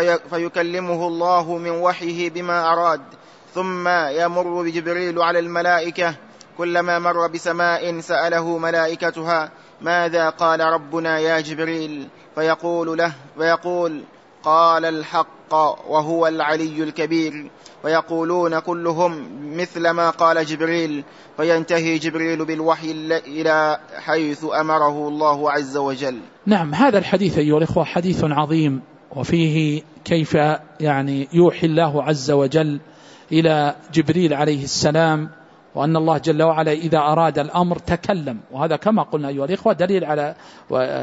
فيكلمه الله من وحيه بما أراد، ثم يمر بجبريل على الملائكة، كلما مر بسماء سأله ملائكتها: ماذا قال ربنا يا جبريل؟ فيقول له فيقول: قال الحق وهو العلي الكبير. ويقولون كلهم مثل ما قال جبريل، فينتهي جبريل بالوحي إلى حيث أمره الله عز وجل. نعم. هذا الحديث أيها الإخوة حديث عظيم، وفيه كيف يعني يوحي الله عز وجل إلى جبريل عليه السلام، وأن الله جل وعلا إذا أراد الأمر تكلم، وهذا كما قلنا أيها الإخوة دليل على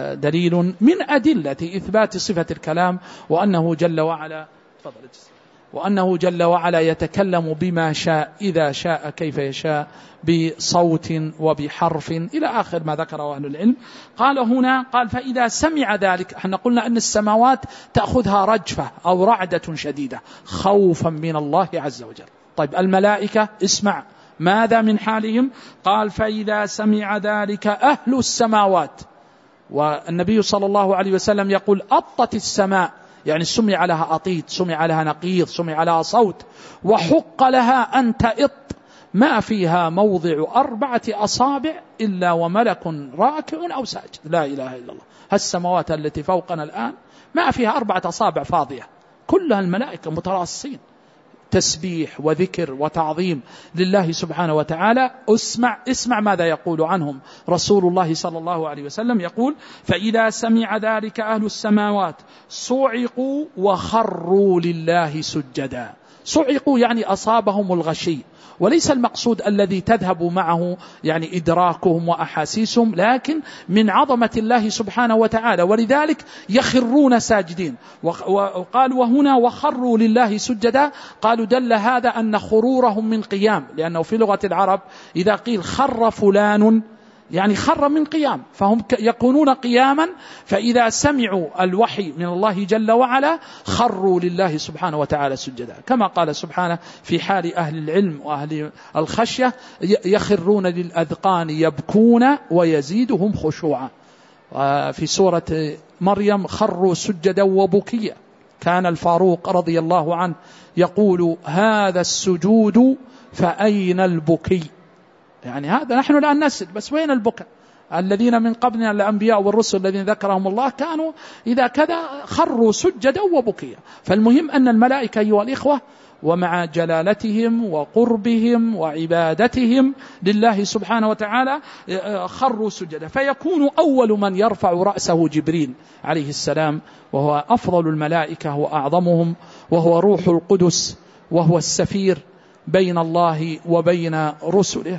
دليل من أدلة إثبات صفة الكلام، وأنه جل وعلا وأنه جل وعلا يتكلم بما شاء إذا شاء كيف يشاء بصوت وبحرف إلى آخر ما ذكره أهل العلم. قال هنا قال فإذا سمع ذلك، احنا قلنا أن السماوات تأخذها رجفة أو رعدة شديدة خوفا من الله عز وجل. طيب الملائكة اسمع ماذا من حالهم؟ قال فإذا سمع ذلك أهل السماوات، والنبي صلى الله عليه وسلم يقول أطت السماء، يعني سمع لها أطيت، سمع لها نقيض، سمع لها صوت، وحق لها أن تئط، ما فيها موضع أربعة أصابع إلا وملك راكع أو ساجد. لا إله إلا الله. هالسماوات التي فوقنا الآن ما فيها أربعة أصابع فاضية، كلها الملائكة متراصين، تسبيح وذكر وتعظيم لله سبحانه وتعالى. اسمع اسمع ماذا يقول عنهم رسول الله صلى الله عليه وسلم، يقول فإذا سمع ذلك أهل السماوات صعقوا وخروا لله سجدا. صعقوا يعني أصابهم الغشي، وليس المقصود الذي تذهب معه يعني إدراكهم وأحاسيسهم، لكن من عظمة الله سبحانه وتعالى، ولذلك يخرون ساجدين. وقال وهنا وخروا لله سجدا، قالوا دل هذا أن خرورهم من قيام، لأنه في لغة العرب إذا قيل خر فلان يعني خر من قيام، فهم يكونون قياما، فإذا سمعوا الوحي من الله جل وعلا خروا لله سبحانه وتعالى سجدا، كما قال سبحانه في حال أهل العلم وأهل الخشية يخرون للأذقان يبكون ويزيدهم خشوعا. في سورة مريم خروا سجدا وبكيا. كان الفاروق رضي الله عنه يقول هذا السجود فأين البكي، يعني هذا نحن الآن نسجد بس وين البكاء؟ الذين من قبلنا الأنبياء والرسل الذين ذكرهم الله كانوا إذا كذا خروا سجدا وبكيا. فالمهم أن الملائكة أيها الإخوة ومع جلالتهم وقربهم وعبادتهم لله سبحانه وتعالى خروا سجدا، فيكون أول من يرفع رأسه جبريل عليه السلام، وهو أفضل الملائكة وأعظمهم، وهو روح القدس، وهو السفير بين الله وبين رسله،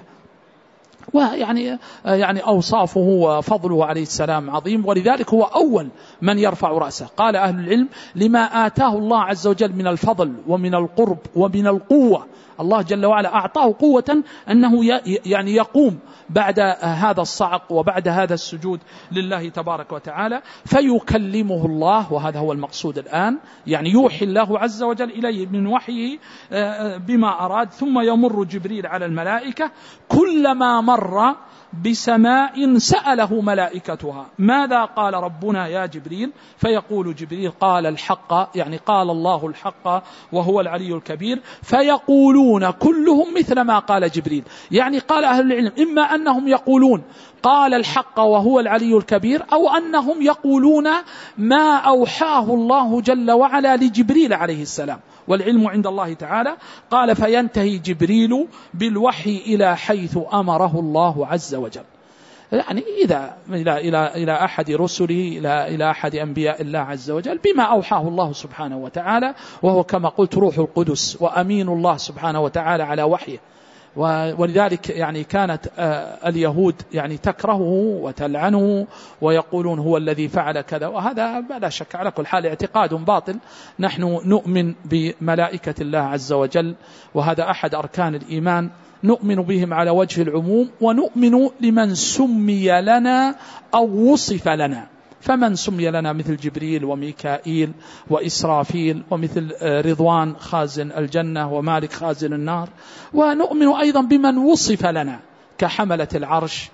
ويعني يعني أوصافه وفضله عليه السلام عظيم، ولذلك هو أول من يرفع رأسه. قال أهل العلم لما آتاه الله عز وجل من الفضل ومن القرب ومن القوة. الله جل وعلا أعطاه قوة أنه يعني يقوم بعد هذا الصعق وبعد هذا السجود لله تبارك وتعالى، فيكلمه الله، وهذا هو المقصود الآن، يعني يوحي الله عز وجل إليه من وحيه بما أراد، ثم يمر جبريل على الملائكة، كلما مر بسماء سأله ملائكتها ماذا قال ربنا يا جبريل، فيقول جبريل قال الحق، يعني قال الله الحق وهو العلي الكبير، فيقولون كلهم مثل ما قال جبريل. يعني قال أهل العلم إما أنهم يقولون قال الحق وهو العلي الكبير، أو أنهم يقولون ما أوحاه الله جل وعلا لجبريل عليه السلام، والعلم عند الله تعالى. قال فينتهي جبريل بالوحي إلى حيث أمره الله عز وجل، يعني إذا إلى إلى إلى أحد رسله، إلى إلى أحد أنبياء الله عز وجل بما أوحاه الله سبحانه وتعالى، وهو كما قلت روح القدس وأمين الله سبحانه وتعالى على وحيه. ولذلك يعني كانت اليهود يعني تكرهه وتلعنه ويقولون هو الذي فعل كذا، وهذا لا شك على كل حال اعتقاد باطل. نحن نؤمن بملائكة الله عز وجل، وهذا أحد أركان الإيمان، نؤمن بهم على وجه العموم، ونؤمن لمن سمي لنا أو وصف لنا. فمن سمي لنا مثل جبريل وميكائيل وإسرافيل، ومثل رضوان خازن الجنة ومالك خازن النار. ونؤمن أيضا بمن وصف لنا كحملة العرش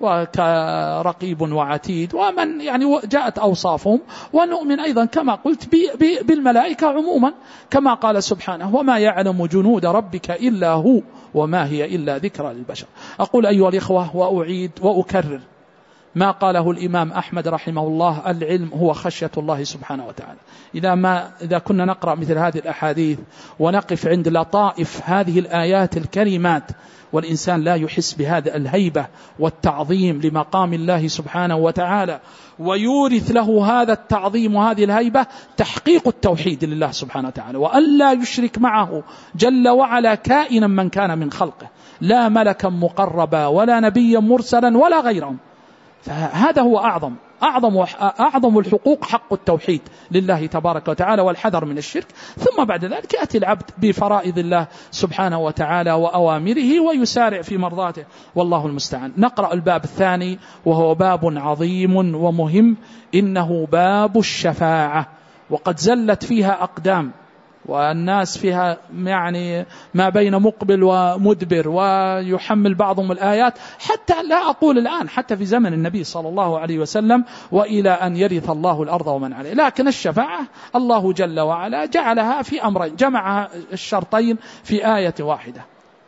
وكرقيب وعتيد، ومن يعني جاءت أوصافهم. ونؤمن أيضا كما قلت بالملائكة عموما، كما قال سبحانه وما يعلم جنود ربك إلا هو وما هي إلا ذكرى للبشر. أقول أيها الإخوة وأعيد وأكرر ما قاله الإمام أحمد رحمه الله: العلم هو خشية الله سبحانه وتعالى. إذا ما إذا كنا نقرأ مثل هذه الأحاديث ونقف عند لطائف هذه الآيات الكريمات، والإنسان لا يحس بهذا الهيبة والتعظيم لمقام الله سبحانه وتعالى، ويورث له هذا التعظيم وهذه الهيبة تحقيق التوحيد لله سبحانه وتعالى، وأن لا يشرك معه جل وعلا كائنا من كان من خلقه، لا ملكا مقربا ولا نبيا مرسلا ولا غيرهم. فهذا هو أعظم أعظم أعظم الحقوق، حق التوحيد لله تبارك وتعالى والحذر من الشرك. ثم بعد ذلك يأتي العبد بفرائض الله سبحانه وتعالى وأوامره ويسارع في مرضاته، والله المستعان. نقرأ الباب الثاني وهو باب عظيم ومهم، إنه باب الشفاعة، وقد زلت فيها أقدام، والناس فيها يعني ما بين مقبل ومدبر، ويحمل بعضهم الآيات حتى لا أقول الآن حتى في زمن النبي صلى الله عليه وسلم وإلى أن يرث الله الأرض ومن عليه. لكن الشفاعة الله جل وعلا جعلها في أمرين، جمعها الشرطين في آية واحدة،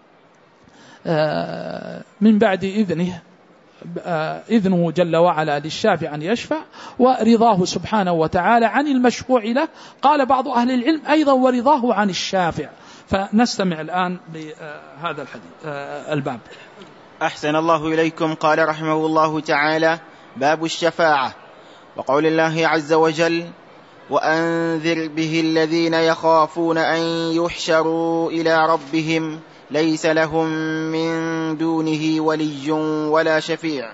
من بعد إذنه إذنه جل وعلا للشافع أن يشفع، ورضاه سبحانه وتعالى عن المشفوع له. قال بعض أهل العلم أيضا ورضاه عن الشافع. فنستمع الآن لهذا الحديث الباب. أحسن الله إليكم. قال رحمه الله تعالى: باب الشفاعة. وقول الله عز وجل: وأنذر به الذين يخافون أن يحشروا إلى ربهم ليس لهم من دونه ولي ولا شفيع.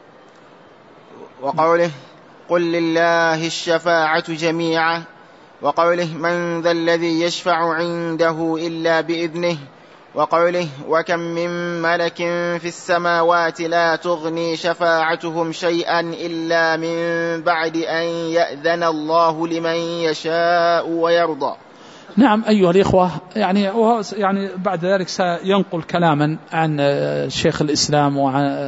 وقوله: قل لله الشفاعة جميعا. وقوله: من ذا الذي يشفع عنده إلا بإذنه. وقوله: وكم من ملك في السماوات لا تغني شفاعتهم شيئا إلا من بعد أن يأذن الله لمن يشاء ويرضى. نعم أيها الإخوة، يعني يعني بعد ذلك سينقل كلاما عن شيخ الإسلام،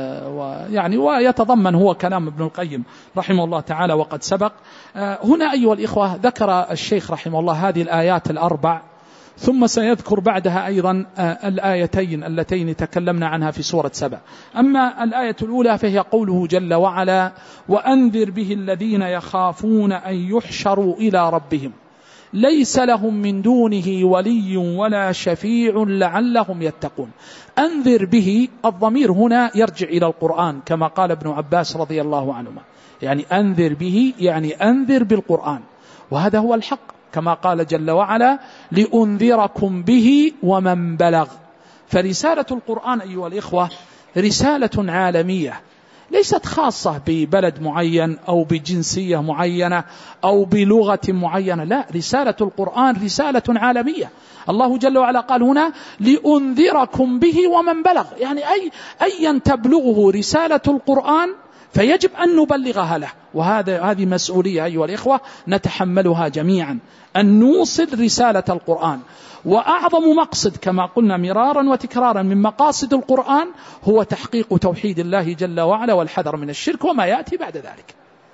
ويعني ويتضمن هو كلام ابن القيم رحمه الله تعالى وقد سبق. هنا أيها الإخوة ذكر الشيخ رحمه الله هذه الآيات الأربع، ثم سيذكر بعدها أيضا الآيتين اللتين تكلمنا عنها في سورة سبع. أما الآية الأولى فهي قوله جل وعلا: وأنذر به الذين يخافون أن يحشروا إلى ربهم ليس لهم من دونه ولي ولا شفيع لعلهم يتقون. أنذر به، الضمير هنا يرجع إلى القرآن كما قال ابن عباس رضي الله عنهما، يعني أنذر به يعني أنذر بالقرآن، وهذا هو الحق كما قال جل وعلا: لأنذركم به ومن بلغ. فرسالة القرآن أيها الإخوة رسالة عالمية، ليست خاصة ببلد معين أو بجنسية معينة أو بلغة معينة، لا، رسالة القرآن رسالة عالمية. الله جل وعلا قال هنا: لأنذركم به ومن بلغ، يعني أي أيا تبلغه رسالة القرآن فيجب أن نبلغها له، وهذا هذه مسؤولية أيها الإخوة نتحملها جميعا، أن نوصل رسالة القرآن. وأعظم مقصد كما قلنا مرارا وتكرارا من مقاصد القرآن هو تحقيق توحيد الله جل وعلا والحذر من الشرك وما يأتي بعد ذلك.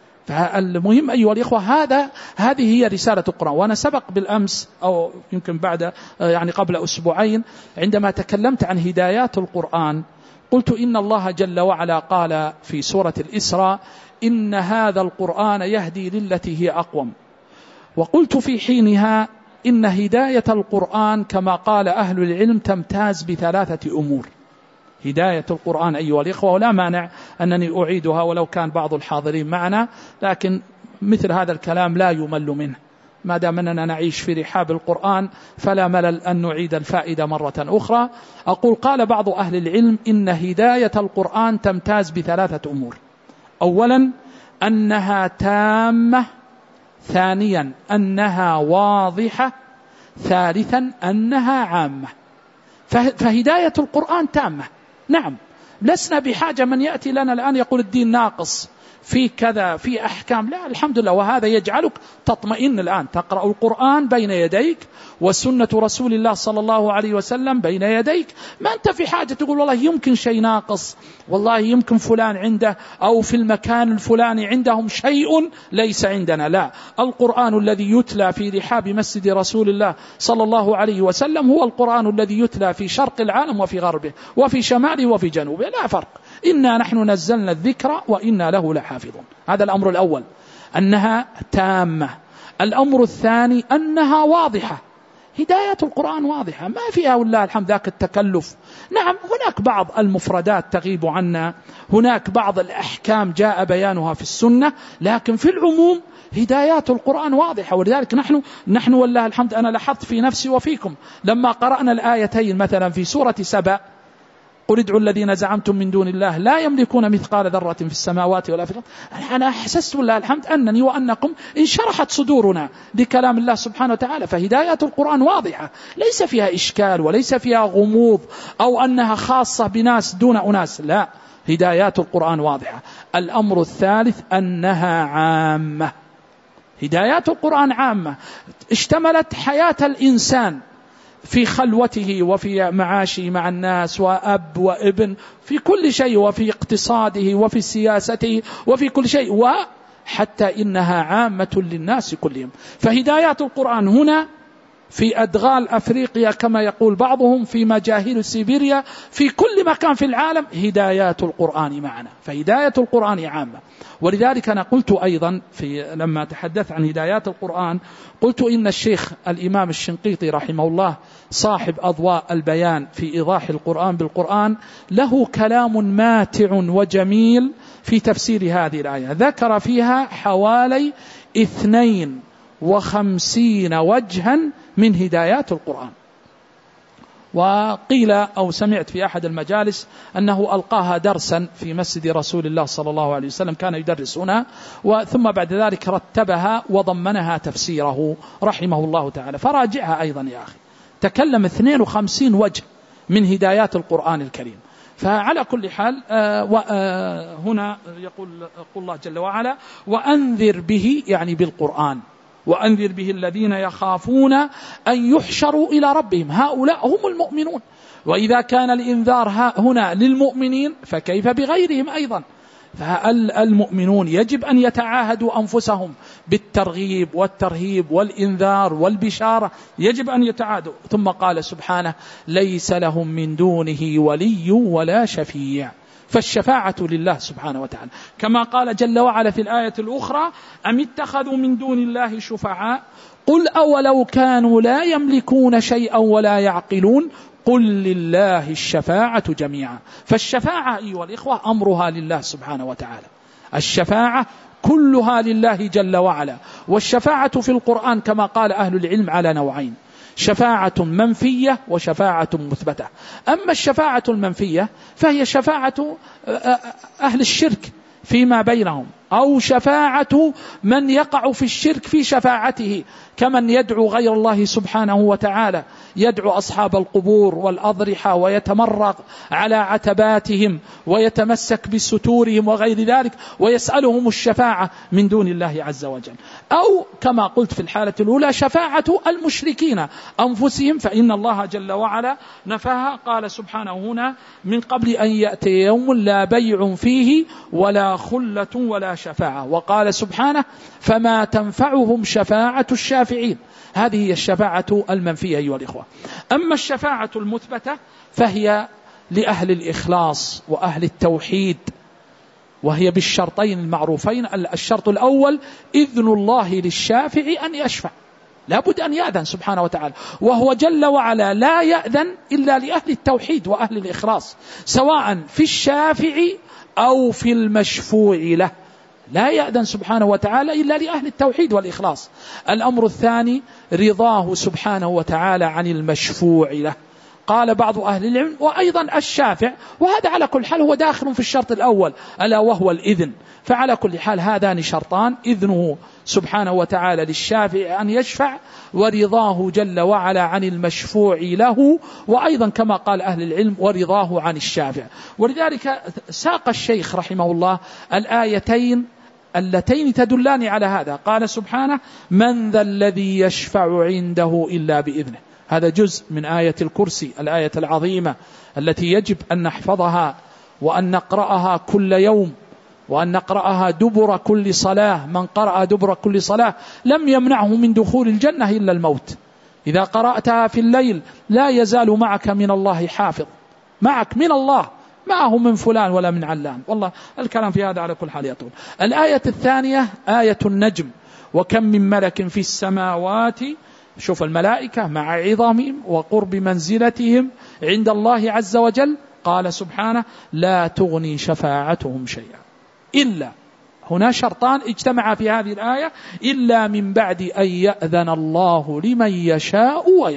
فالمهم أيها الإخوة هذا هذه هي رسالة القرآن. وأنا سبق بالأمس أو يمكن بعد يعني قبل أسبوعين عندما تكلمت عن هدايات القرآن قلت إن الله جل وعلا قال في سورة الإسراء: إن هذا القرآن يهدي للتي هي أقوم. وقلت في حينها إن هداية القرآن كما قال أهل العلم تمتاز بثلاثة أمور. هداية القرآن أيها الإخوة، ولا مانع أنني أعيدها ولو كان بعض الحاضرين معنا، لكن مثل هذا الكلام لا يمل منه، ما دام أننا نعيش في رحاب القرآن فلا ملل أن نعيد الفائدة مرة أخرى. أقول قال بعض أهل العلم إن هداية القرآن تمتاز بثلاثة أمور: أولا أنها تامة، ثانيا أنها واضحة، ثالثا أنها عامة. فهداية القرآن تامة، نعم، لسنا بحاجة من يأتي لنا الآن يقول الدين ناقص في كذا في أحكام، لا، الحمد لله. وهذا يجعلك تطمئن الآن تقرأ القرآن بين يديك وسنة رسول الله صلى الله عليه وسلم بين يديك، ما أنت في حاجة تقول والله يمكن شيء ناقص، والله يمكن فلان عنده أو في المكان الفلاني عندهم شيء ليس عندنا. لا، القرآن الذي يتلى في رحاب مسجد رسول الله صلى الله عليه وسلم هو القرآن الذي يتلى في شرق العالم وفي غربه وفي شماله وفي جنوبه، لا فرق. إنا نحن نزلنا الذكر وإنا له لحافظون. هذا الأمر الأول، أنها تامة. الأمر الثاني أنها واضحة. هداية القرآن واضحة، ما فيها والله الحمد ذاك التكلف. نعم هناك بعض المفردات تغيب عنا، هناك بعض الأحكام جاء بيانها في السنة، لكن في العموم هدايات القرآن واضحة. ولذلك نحن نحن والله الحمد أنا لاحظت في نفسي وفيكم لما قرأنا الآيتين مثلا في سورة سبأ قل ادعوا الذين زعمتم من دون الله لا يملكون مثقال ذرة في السماوات ولا في الأرض. أنا أحسست بالله الحمد أنني وأنكم انشرحت صدورنا لكلام الله سبحانه وتعالى. فهدايات القرآن واضحة، ليس فيها إشكال وليس فيها غموض أو أنها خاصة بناس دون أناس، لا، هدايات القرآن واضحة. الأمر الثالث أنها عامة. هدايات القرآن عامة، اشتملت حياة الإنسان في خلوته وفي معاشه مع الناس وأب وابن في كل شيء، وفي اقتصاده وفي سياسته وفي كل شيء، وحتى إنها عامة للناس كلهم. فهدايات القرآن هنا في أدغال أفريقيا كما يقول بعضهم، في مجاهيل سيبيريا، في كل مكان في العالم هدايات القرآن معنا. فهداية القرآن عامة. ولذلك أنا قلت أيضا في لما تحدث عن هدايات القرآن، قلت إن الشيخ الإمام الشنقيطي رحمه الله صاحب أضواء البيان في إيضاح القرآن بالقرآن له كلام ماتع وجميل في تفسير هذه الآية، ذكر فيها حوالي اثنين وخمسين وجها من هدايات القرآن. وقيل أو سمعت في أحد المجالس أنه ألقاها درسا في مسجد رسول الله صلى الله عليه وسلم، كان يدرس هنا، وثم بعد ذلك رتبها وضمنها تفسيره رحمه الله تعالى. فراجعها أيضا يا أخي، تكلم اثنين وخمسين وجه من هدايات القرآن الكريم. فعلى كل حال هنا يقول يقول الله جل وعلا وأنذر به، يعني بالقرآن، وأنذر به الذين يخافون أن يحشروا إلى ربهم، هؤلاء هم المؤمنون. وإذا كان الإنذار هنا للمؤمنين فكيف بغيرهم أيضا؟ فالمؤمنون يجب أن يتعاهدوا أنفسهم بالترغيب والترهيب والإنذار والبشارة، يجب أن يتعاهدوا. ثم قال سبحانه ليس لهم من دونه ولي ولا شفيع، فالشفاعة لله سبحانه وتعالى، كما قال جل وعلا في الآية الأخرى أم اتخذوا من دون الله شفعاء قل أولو كانوا لا يملكون شيئا ولا يعقلون قل لله الشفاعة جميعا. فالشفاعة أيها الإخوة أمرها لله سبحانه وتعالى، الشفاعة كلها لله جل وعلا. والشفاعة في القرآن كما قال أهل العلم على نوعين، شفاعة منفية وشفاعة مثبتة. أما الشفاعة المنفية فهي شفاعة أهل الشرك فيما بينهم، أو شفاعة من يقع في الشرك في شفاعته، كمن يدعو غير الله سبحانه وتعالى، يدعو أصحاب القبور والأضرحة ويتمرغ على عتباتهم ويتمسك بستورهم وغير ذلك ويسألهم الشفاعة من دون الله عز وجل. أو كما قلت في الحالة الأولى شفاعة المشركين أنفسهم، فإن الله جل وعلا نفاها، قال سبحانه هنا من قبل أن يأتي يوم لا بيع فيه ولا خلة ولا شفاعة. وقال سبحانه فما تنفعهم شفاعة الشافعين. هذه هي الشفاعة المنفية أيها الإخوة. أما الشفاعة المثبتة فهي لأهل الإخلاص وأهل التوحيد، وهي بالشرطين المعروفين. الشرط الأول إذن الله للشافع أن يشفع، لا بد أن يأذن سبحانه وتعالى، وهو جل وعلا لا يأذن إلا لأهل التوحيد وأهل الإخلاص، سواء في الشافع أو في المشفوع له، لا يأذن سبحانه وتعالى إلا لأهل التوحيد والإخلاص. الأمر الثاني رضاه سبحانه وتعالى عن المشفوع له. قال بعض أهل العلم وأيضا الشافع، وهذا على كل حال هو داخل في الشرط الأول ألا وهو الإذن. فعلى كل حال هذان شرطان، إذنه سبحانه وتعالى للشافع أن يشفع، ورضاه جل وعلا عن المشفوع له، وأيضا كما قال أهل العلم ورضاه عن الشافع. ولذلك ساق الشيخ رحمه الله الآيتين اللتين تدلان على هذا. قال سبحانه من ذا الذي يشفع عنده إلا بإذنه، هذا جزء من آية الكرسي، الآية العظيمة التي يجب أن نحفظها وأن نقرأها كل يوم، وأن نقرأها دبر كل صلاة. من قرأ دبر كل صلاة لم يمنعه من دخول الجنة إلا الموت. إذا قرأتها في الليل لا يزال معك من الله حافظ، معك من الله، معه من فلان ولا من علان. والله الكلام في هذا على كل حال يطول. الآية الثانية آية النجم، وكم من ملك في السماوات، شوف الملائكة مع عظمهم وقرب منزلتهم عند الله عز وجل، قال سبحانه لا تغني شفاعتهم شيئا إلا، هنا شرطان اجتمعا في هذه الآية، إلا من بعد أن يأذن الله لمن يشاء ويرضى.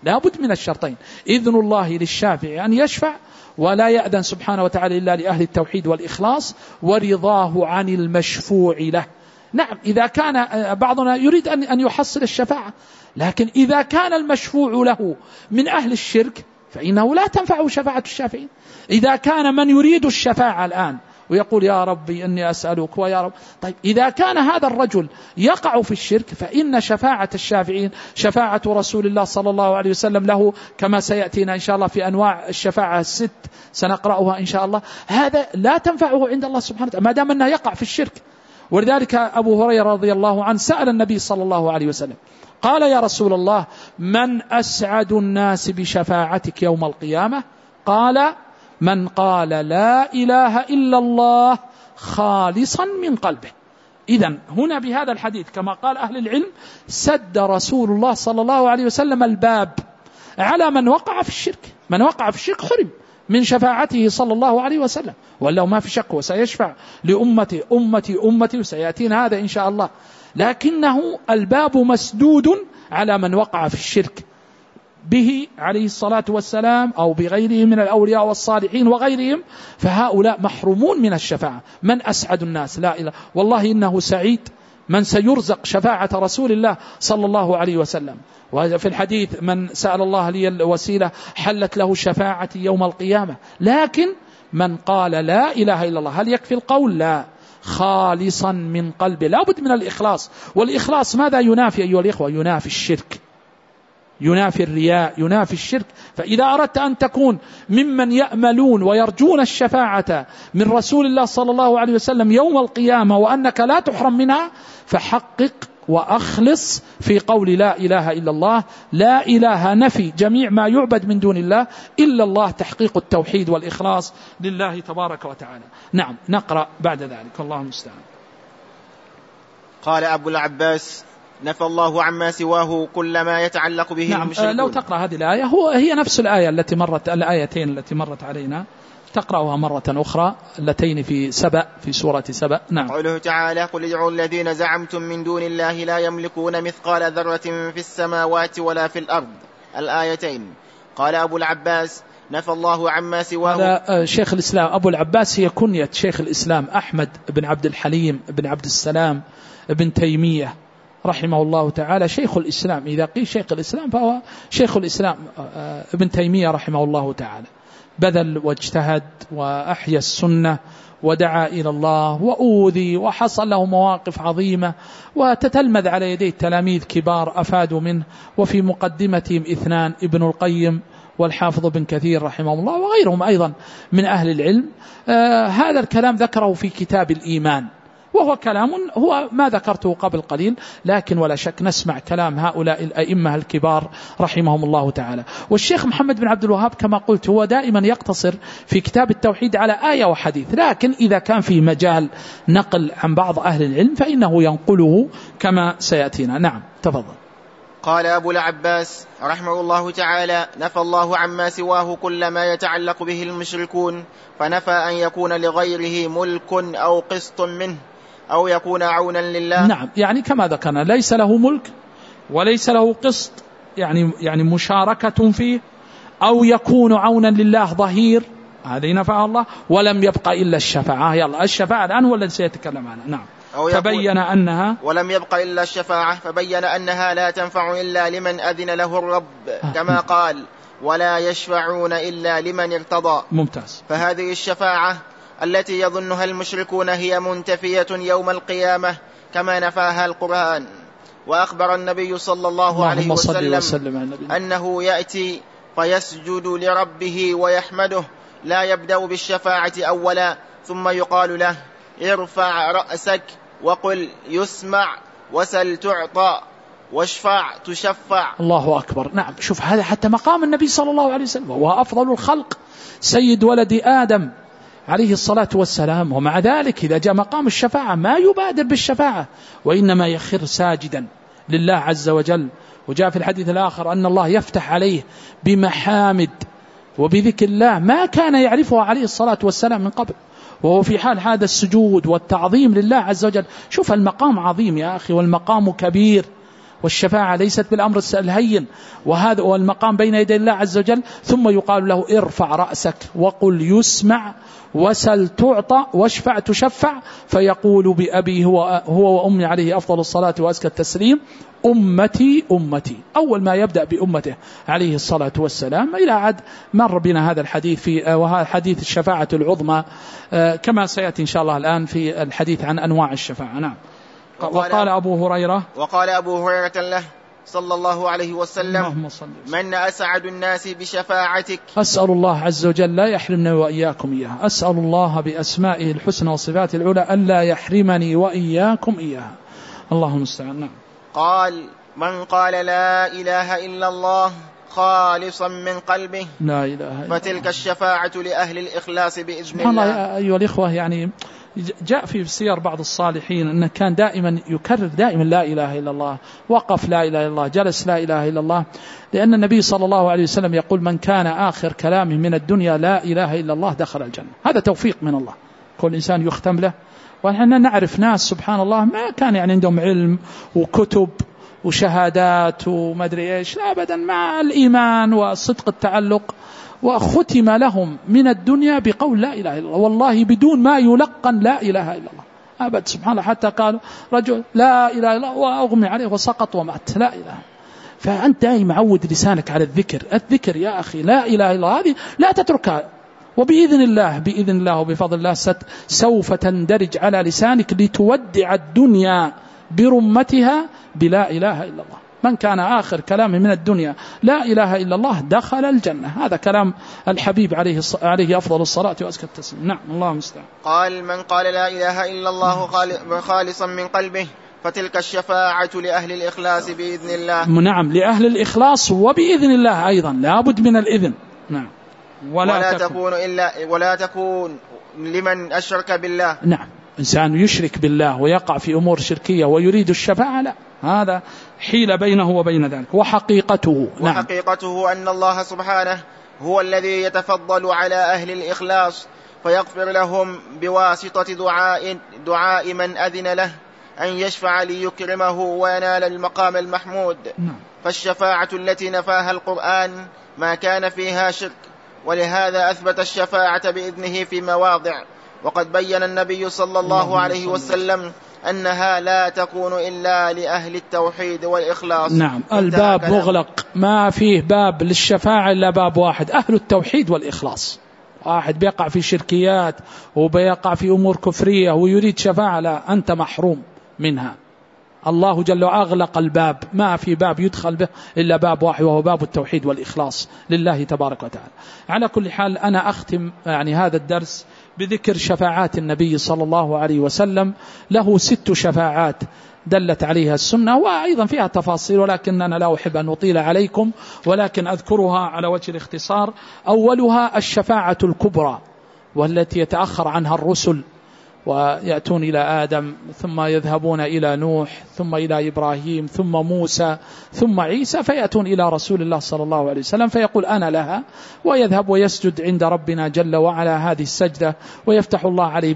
لا بد من الشرطين: إذن الله للشافع أن يشفع، ولا يأذن سبحانه وتعالى إلا لأهل التوحيد والإخلاص، ورضاه عن المشفوع له. نعم، إذا كان بعضنا يريد أن يحصل الشفاعة، لكن إذا كان المشفوع له من أهل الشرك فإنه لا تنفعه شفاعة الشافعين. إذا كان من يريد الشفاعة الآن ويقول يا ربي إني أسألك ويا رب، طيب إذا كان هذا الرجل يقع في الشرك فإن شفاعة الشافعين شفاعة رسول الله صلى الله عليه وسلم له، كما سيأتينا إن شاء الله في أنواع الشفاعة الست سنقرأها إن شاء الله، هذا لا تنفعه عند الله سبحانه وتعالى ما دام أنه يقع في الشرك. ولذلك أبو هريرة رضي الله عنه سأل النبي صلى الله عليه وسلم قال: يا رسول الله، من أسعد الناس بشفاعتك يوم القيامة؟ قال: من قال لا إله إلا الله خالصا من قلبه. إذن هنا بهذا الحديث كما قال أهل العلم سد رسول الله صلى الله عليه وسلم الباب على من وقع في الشرك. من وقع في الشرك حرم من شفاعته صلى الله عليه وسلم، ولو ما في شك وسيشفع لأمتي أمتي أمتي، وسيأتينا هذا إن شاء الله، لكنه الباب مسدود على من وقع في الشرك به عليه الصلاة والسلام أو بغيره من الأولياء والصالحين وغيرهم، فهؤلاء محرومون من الشفاعة. من أسعد الناس؟ لا إله والله إنه سعيد من سيرزق شفاعة رسول الله صلى الله عليه وسلم. وفي الحديث: من سأل الله لي الوسيلة حلت له شفاعة يوم القيامة. لكن من قال لا إله إلا الله، هل يكفي القول؟ لا، خالصا من قلبه، لا بد من الإخلاص. والإخلاص ماذا ينافي أيها الإخوة؟ ينافي الشرك، ينافي الرياء، ينافي الشرك. فإذا أردت أن تكون ممن يأملون ويرجون الشفاعة من رسول الله صلى الله عليه وسلم يوم القيامة وأنك لا تحرم منها، فحقق وأخلص في قول لا إله إلا الله. لا إله نفي جميع ما يعبد من دون الله، إلا الله تحقيق التوحيد والإخلاص لله تبارك وتعالى. نعم، نقرأ بعد ذلك، الله المستعان. قال أبو العباس: نفى الله عما سواه كل ما يتعلق به نعم. المشركون. لو تقرأ هذه الآية، هو هي نفس الآية التي مرت، الآيتين التي مرت علينا، تقرأها مرة أخرى، اللتين في سبأ، في سورة سبأ. نعم. قوله تعالى: قل ادعوا الذين زعمتم من دون الله لا يملكون مثقال ذرة في السماوات ولا في الأرض، الآيتين. قال أبو العباس: نفى الله عما سواه. هذا شيخ الإسلام أبو العباس هي كنية شيخ الإسلام أحمد بن عبد الحليم بن عبد السلام بن تيمية رحمه الله تعالى، شيخ الإسلام. إذا قيل شيخ الإسلام فهو شيخ الإسلام ابن تيمية رحمه الله تعالى. بذل واجتهد وأحيا السنة ودعا إلى الله وأوذي، وحصل له مواقف عظيمة، وتتلمذ على يديه تلاميذ كبار أفادوا منه، وفي مقدمتهم اثنان: ابن القيم والحافظ بن كثير رحمه الله، وغيرهم أيضا من أهل العلم. آه هذا الكلام ذكره في كتاب الإيمان، وهو كلام هو ما ذكرته قبل قليل، لكن ولا شك نسمع كلام هؤلاء الأئمة الكبار رحمهم الله تعالى. والشيخ محمد بن عبد الوهاب كما قلت هو دائما يقتصر في كتاب التوحيد على آية وحديث، لكن إذا كان في مجال نقل عن بعض أهل العلم فإنه ينقله كما سيأتينا. نعم، تفضل. قال أبو العباس رحمه الله تعالى: نفى الله عما سواه كل ما يتعلق به المشركون، فنفى أن يكون لغيره ملك أو قسط منه أو يكون عونا لله. نعم، يعني كما ذكرنا ليس له ملك وليس له قسط، يعني يعني مشاركة فيه، أو يكون عونا لله ظهير، هذه نفعها الله. ولم يبقى إلا الشفاعة. يلا الشفاعة الآن هو الذي سيتكلم عنها. نعم. فبين أنها ولم يبقى إلا الشفاعة، فبين أنها لا تنفع إلا لمن أذن له الرب، كما قال: ولا يشفعون إلا لمن ارتضى. ممتاز. فهذه الشفاعة التي يظنها المشركون هي منتفية يوم القيامة كما نفاها القرآن. وأخبر النبي صلى الله عليه وسلم, وسلم أنه يأتي فيسجد لربه ويحمده، لا يبدأ بالشفاعة أولا، ثم يقال له: ارفع رأسك وقل يسمع، وسل تعطى، واشفع تشفع. الله أكبر. نعم، شوف هذا حتى مقام النبي صلى الله عليه وسلم، وهو أفضل الخلق، سيد ولد آدم عليه الصلاة والسلام، ومع ذلك إذا جاء مقام الشفاعة ما يبادر بالشفاعة، وإنما يخر ساجدا لله عز وجل. وجاء في الحديث الآخر أن الله يفتح عليه بمحامد وبذكر الله ما كان يعرفها عليه الصلاة والسلام من قبل، وهو في حال هذا السجود والتعظيم لله عز وجل. شوف المقام عظيم يا أخي، والمقام كبير، والشفاعة ليست بالأمر الهين، وهذا هو المقام بين يدي الله عز وجل. ثم يقال له ارفع رأسك وقل يسمع وسل تعطى واشفع تشفع، فيقول بأبي هو, هو وأمي عليه أفضل الصلاة وأزكى التسليم أمتي أمتي، أول ما يبدأ بأمته عليه الصلاة والسلام. إلى عد مر بنا هذا الحديث في وهذا حديث الشفاعة العظمى كما سيأتي إن شاء الله الآن في الحديث عن أنواع الشفاعة. نعم. وقال أبو هريرة وقال أبو هريرة له صلى الله عليه وسلم من أسعد الناس بشفاعتك. أسأل الله عز وجل لا يحرمني وإياكم إياها، أسأل الله بأسمائه الحسنى وصفاته العلى ألا يحرمني وإياكم إياها، اللهم المستعان. نعم. قال من قال لا إله إلا الله خالصا من قلبه لا إله إلا الله فتلك الشفاعة لأهل الإخلاص بإذن سبحان الله. الله أيها الإخوة، يعني جاء في سير بعض الصالحين أنه كان دائما يكرر دائما لا إله إلا الله، وقف لا إله إلا الله، جلس لا إله إلا الله، لأن النبي صلى الله عليه وسلم يقول من كان آخر كلامه من الدنيا لا إله إلا الله دخل الجنة. هذا توفيق من الله، كل إنسان يختم له. ونحن نعرف ناس سبحان الله ما كان يعني عندهم علم وكتب وشهادات وما أدري إيش، لا أبدا، مع الإيمان وصدق التعلق، وختم لهم من الدنيا بقول لا إله إلا الله، والله بدون ما يلقن لا إله إلا الله أبد سبحان الله. حتى قالوا رجل لا إله إلا الله وأغمي عليه وسقط ومات، لا إله. فأنت دائما عود لسانك على الذكر، الذكر يا أخي، لا إله إلا الله هذه لا تتركها، وبإذن الله بإذن الله وبفضل الله سوف تندرج على لسانك لتودع الدنيا برمتها بلا إله إلا الله. من كان آخر كلامه من الدنيا لا إله إلا الله دخل الجنة. هذا كلام الحبيب عليه عليه أفضل الصلاة وأزكى التسليم. نعم. الله المستعان. قال من قال لا إله إلا الله خالصا من قلبه فتلك الشفاعة لأهل الإخلاص بإذن الله. نعم، لأهل الإخلاص وبإذن الله أيضا، لابد من الإذن. نعم. ولا, ولا تكون, تكون إلا ولا تكون لمن أشرك بالله. نعم، إنسان يشرك بالله ويقع في أمور شركية ويريد الشفاعة، لا، هذا حيل بينه وبين ذلك. وحقيقته نعم. وحقيقته أن الله سبحانه هو الذي يتفضل على أهل الإخلاص فيغفر لهم بواسطة دعاء, دعاء من أذن له أن يشفع ليكرمه وينال المقام المحمود. نعم. فالشفاعة التي نفاها القرآن ما كان فيها شرك، ولهذا أثبت الشفاعة بإذنه في مواضع، وقد بين النبي صلى الله عليه وسلم أنها لا تكون إلا لأهل التوحيد والإخلاص. نعم، الباب مغلق، ما فيه باب للشفاعة إلا باب واحد، أهل التوحيد والإخلاص. واحد بيقع في شركيات وبيقع في أمور كفرية ويريد شفاعة، لا، أنت محروم منها. الله جل وعلا أغلق الباب، ما في باب يدخل به إلا باب واحد، وهو باب التوحيد والإخلاص لله تبارك وتعالى. على كل حال أنا أختم يعني هذا الدرس بذكر شفاعات النبي صلى الله عليه وسلم. له ست شفاعات دلت عليها السنة، وأيضا فيها تفاصيل، ولكن أنا لا أحب أن أطيل عليكم، ولكن أذكرها على وجه الاختصار. أولها الشفاعة الكبرى، والتي يتأخر عنها الرسل ويأتون إلى آدم، ثم يذهبون إلى نوح، ثم إلى إبراهيم، ثم موسى، ثم عيسى، فيأتون إلى رسول الله صلى الله عليه وسلم فيقول أنا لها، ويذهب ويسجد عند ربنا جل وعلا هذه السجدة، ويفتح الله عليه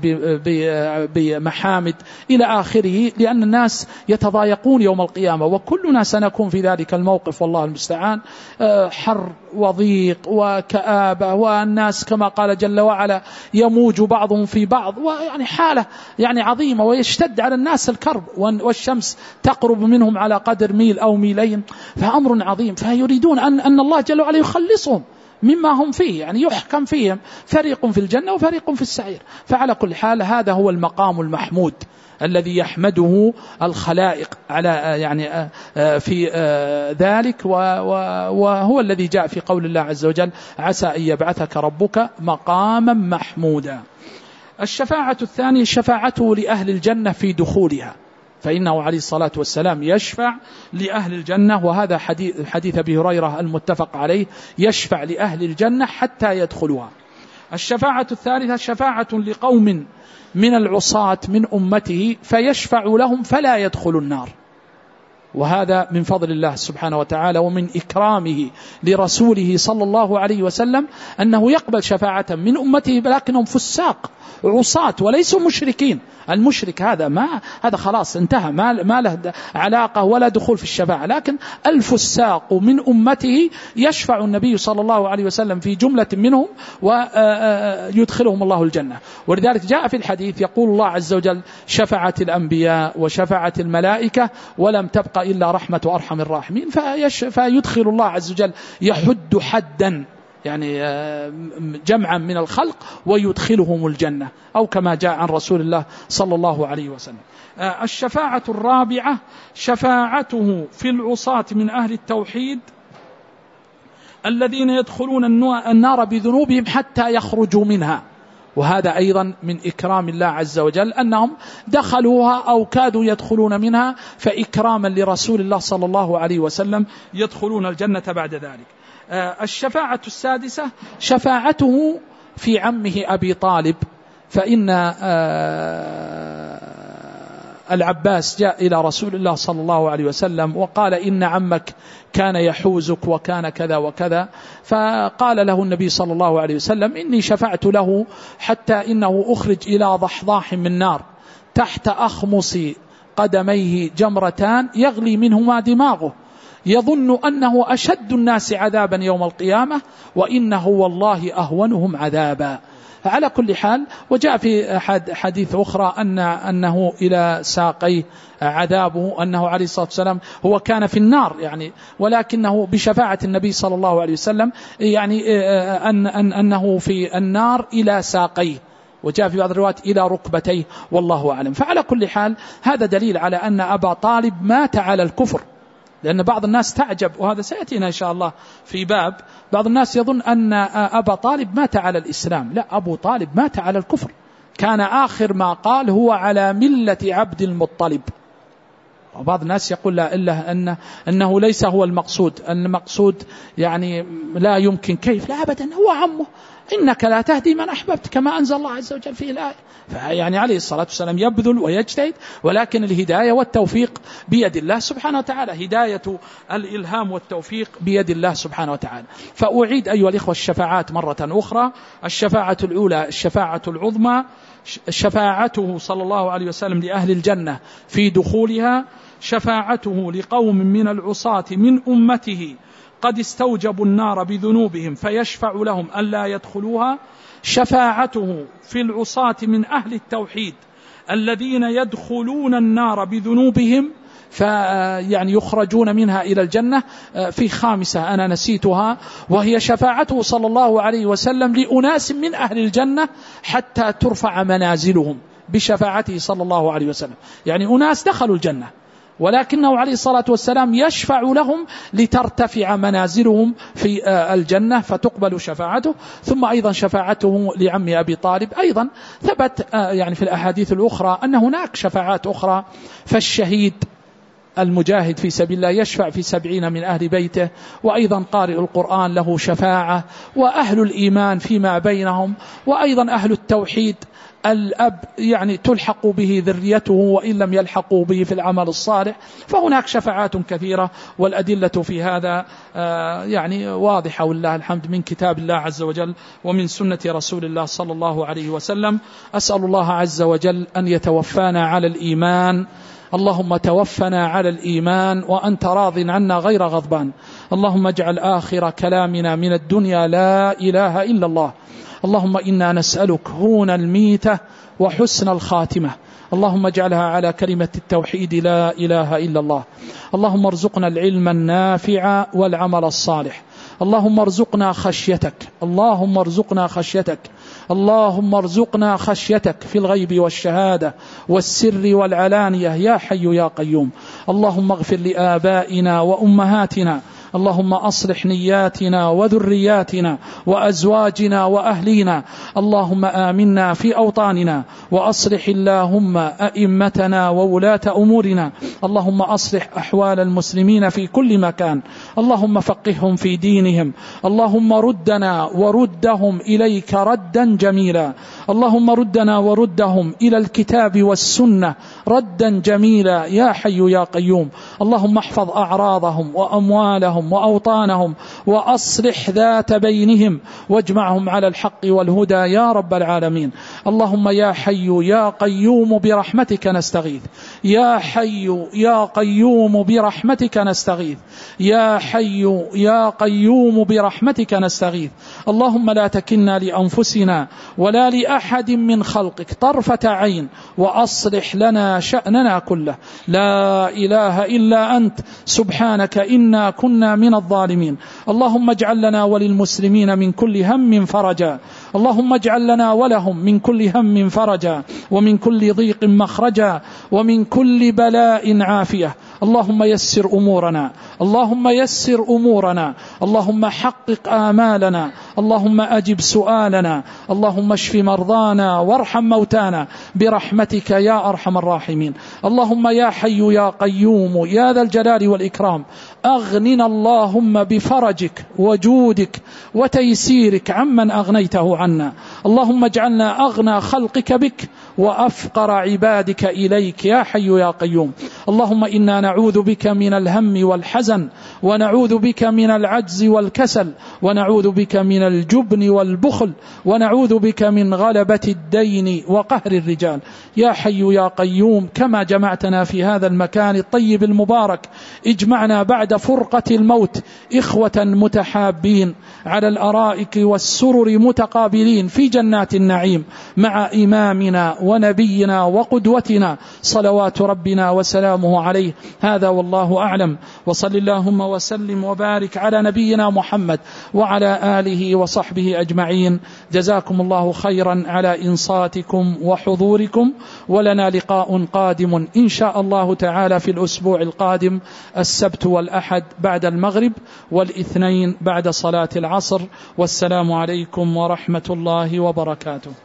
بمحامد إلى آخره، لأن الناس يتضايقون يوم القيامة، وكلنا سنكون في ذلك الموقف والله المستعان، حر وضيق وكآبة، والناس كما قال جل وعلا يموج بعضهم في بعض، ويعني حالة يعني عظيمة، ويشتد على الناس الكرب، والشمس تقرب منهم على قدر ميل أو ميلين، فأمر عظيم. فيريدون أن, أن الله جل وعلا يخلصهم مما هم فيه، يعني يحكم فيهم فريق في الجنة وفريق في السعير. فعلى كل حال هذا هو المقام المحمود الذي يحمده الخلائق على يعني في ذلك، وهو الذي جاء في قول الله عز وجل عسى أن يبعثك ربك مقاما محمودا. الشفاعة الثانية شفاعته لأهل الجنة في دخولها، فإنه عليه الصلاة والسلام يشفع لأهل الجنة، وهذا حديث, حديث أبي هريرة المتفق عليه، يشفع لأهل الجنة حتى يدخلوها. الشفاعة الثالثة شفاعة لقوم من العصاة من أمته فيشفع لهم فلا يدخل النار، وهذا من فضل الله سبحانه وتعالى ومن إكرامه لرسوله صلى الله عليه وسلم أنه يقبل شفاعة من أمته، لكنهم فساق عصاة وليسوا مشركين. المشرك هذا ما هذا خلاص انتهى، ما ما له علاقة ولا دخول في الشفاعة، لكن الفساق من أمته يشفع النبي صلى الله عليه وسلم في جملة منهم ويدخلهم الله الجنة. ولذلك جاء في الحديث يقول الله عز وجل: شفعت الأنبياء وشفعت الملائكة ولم تبقى إلا رحمة أرحم الراحمين. فيدخل الله عز وجل يحد حدا، يعني جمعا من الخلق، ويدخلهم الجنة، أو كما جاء عن رسول الله صلى الله عليه وسلم. الشفاعة الرابعة شفاعته في العصاة من أهل التوحيد الذين يدخلون النار بذنوبهم حتى يخرجوا منها. وهذا أيضا من إكرام الله عز وجل أنهم دخلوها أو كادوا يدخلون منها، فإكراما لرسول الله صلى الله عليه وسلم يدخلون الجنة بعد ذلك. الشفاعة السادسة شفاعته في عمه أبي طالب، فإن العباس جاء إلى رسول الله صلى الله عليه وسلم وقال: إن عمك كان يحوزك وكان كذا وكذا. فقال له النبي صلى الله عليه وسلم: إني شفعت له حتى إنه أخرج إلى ضحضاح من نار تحت أخمص قدميه جمرتان يغلي منهما دماغه، يظن أنه أشد الناس عذابا يوم القيامة وإنه والله أهونهم عذابا. على كل حال، وجاء في حديث أخرى أن أنه إلى ساقيه عذابه، أنه عليه الصلاة والسلام هو كان في النار يعني، ولكنه بشفاعة النبي صلى الله عليه وسلم يعني أن أن أنه في النار إلى ساقيه، وجاء في بعض الروايات إلى ركبتيه، والله أعلم. فعلى كل حال هذا دليل على أن أبا طالب مات على الكفر، لأن بعض الناس تعجب، وهذا سيأتينا إن شاء الله في باب، بعض الناس يظن أن أبا طالب مات على الإسلام. لا، أبو طالب مات على الكفر، كان آخر ما قال هو على ملة عبد المطلب. وبعض الناس يقول لا إلا أن أنه ليس هو المقصود، أن المقصود يعني لا يمكن، كيف؟ لا أبدا، هو عمه، إنك لا تهدي من أحببت كما أنزل الله عز وجل في الآية. فيعني عليه الصلاة والسلام يبذل ويجتهد، ولكن الهداية والتوفيق بيد الله سبحانه وتعالى، هداية الإلهام والتوفيق بيد الله سبحانه وتعالى. فأعيد أيها الإخوة الشفاعات مرة أخرى. الشفاعة الأولى الشفاعة العظمى، شفاعته صلى الله عليه وسلم لأهل الجنة في دخولها، شفاعته لقوم من العصاة من أمته قد استوجبوا النار بذنوبهم فيشفع لهم ألا يدخلوها، شفاعته في العصاة من أهل التوحيد الذين يدخلون النار بذنوبهم فيعني يخرجون منها إلى الجنة. في خامسة أنا نسيتها، وهي شفاعته صلى الله عليه وسلم لأناس من أهل الجنة حتى ترفع منازلهم بشفاعته صلى الله عليه وسلم. يعني أناس دخلوا الجنة، ولكنه عليه الصلاة والسلام يشفع لهم لترتفع منازلهم في الجنة فتقبل شفاعته. ثم أيضا شفاعته لعم أبي طالب أيضا ثبت يعني في الأحاديث الأخرى أن هناك شفاعات أخرى. فالشهيد المجاهد في سبيل الله يشفع في سبعين من أهل بيته، وأيضا قارئ القرآن له شفاعة، وأهل الإيمان فيما بينهم، وأيضا أهل التوحيد الأب يعني تلحق به ذريته وإن لم يلحقوا به في العمل الصالح. فهناك شفاعات كثيرة، والأدلة في هذا يعني واضحة والله الحمد من كتاب الله عز وجل ومن سنة رسول الله صلى الله عليه وسلم. أسأل الله عز وجل أن يتوفانا على الإيمان. اللهم توفنا على الإيمان وأنت راض عنا غير غضبان. اللهم اجعل آخر كلامنا من الدنيا لا إله إلا الله. اللهم إنا نسألك هون الميتة وحسن الخاتمة. اللهم اجعلها على كلمة التوحيد لا إله إلا الله. اللهم ارزقنا العلم النافع والعمل الصالح. اللهم ارزقنا خشيتك. اللهم ارزقنا خشيتك. اللهم ارزقنا خشيتك في الغيب والشهادة والسر والعلانية يا حي يا قيوم. اللهم اغفر لآبائنا وأمهاتنا اللهم أصلح نياتنا وذرياتنا وأزواجنا وأهلينا. اللهم آمنا في أوطاننا، وأصلح اللهم أئمتنا وولاة أمورنا. اللهم أصلح أحوال المسلمين في كل مكان. اللهم فقههم في دينهم. اللهم ردنا وردهم إليك ردا جميلا. اللهم ردنا وردهم إلى الكتاب والسنة ردا جميلا يا حي يا قيوم. اللهم احفظ أعراضهم وأموالهم وأوطانهم، وأصلح ذات بينهم، واجمعهم على الحق والهدى يا رب العالمين. اللهم يا حي يا قيوم برحمتك نستغيث. يا حي يا قيوم برحمتك نستغيث. يا حي يا قيوم برحمتك نستغيث. اللهم لا تكلنا لأنفسنا ولا لأحد من خلقك طرفة عين، وأصلح لنا شأننا كله. لا إله إلا أنت سبحانك إنا كنا من الظالمين. اللهم اجعل لنا وللمسلمين من كل هم فرجا. اللهم اجعل لنا ولهم من كل هم فرجا، ومن كل ضيق مخرجا، ومن كل بلاء عافية. اللهم يسر أمورنا، اللهم يسر أمورنا، اللهم حقق آمالنا، اللهم أجب سؤالنا، اللهم اشف مرضانا وارحم موتانا برحمتك يا أرحم الراحمين. اللهم يا حي يا قيوم يا ذا الجلال والإكرام، أغننا اللهم بفرجك وجودك وتيسيرك عمن أغنيته عنا. اللهم اجعلنا أغنى خلقك بك وأفقر عبادك إليك يا حي يا قيوم. اللهم إنا نعوذ بك من الهم والحزن، ونعوذ بك من العجز والكسل، ونعوذ بك من الجبن والبخل، ونعوذ بك من غلبة الدين وقهر الرجال يا حي يا قيوم. كما جمعتنا في هذا المكان الطيب المبارك، اجمعنا بعد فرقة الموت إخوة متحابين على الأرائك والسرر متقابلين في جنات النعيم مع إمامنا ونبينا وقدوتنا صلوات ربنا وسلامه عليه. هذا والله أعلم، وصل اللهم وسلم وبارك على نبينا محمد وعلى آله وصحبه أجمعين. جزاكم الله خيرا على إنصاتكم وحضوركم، ولنا لقاء قادم إن شاء الله تعالى في الأسبوع القادم، السبت والأحد بعد المغرب، والاثنين بعد صلاة العصر. والسلام عليكم ورحمة الله وبركاته.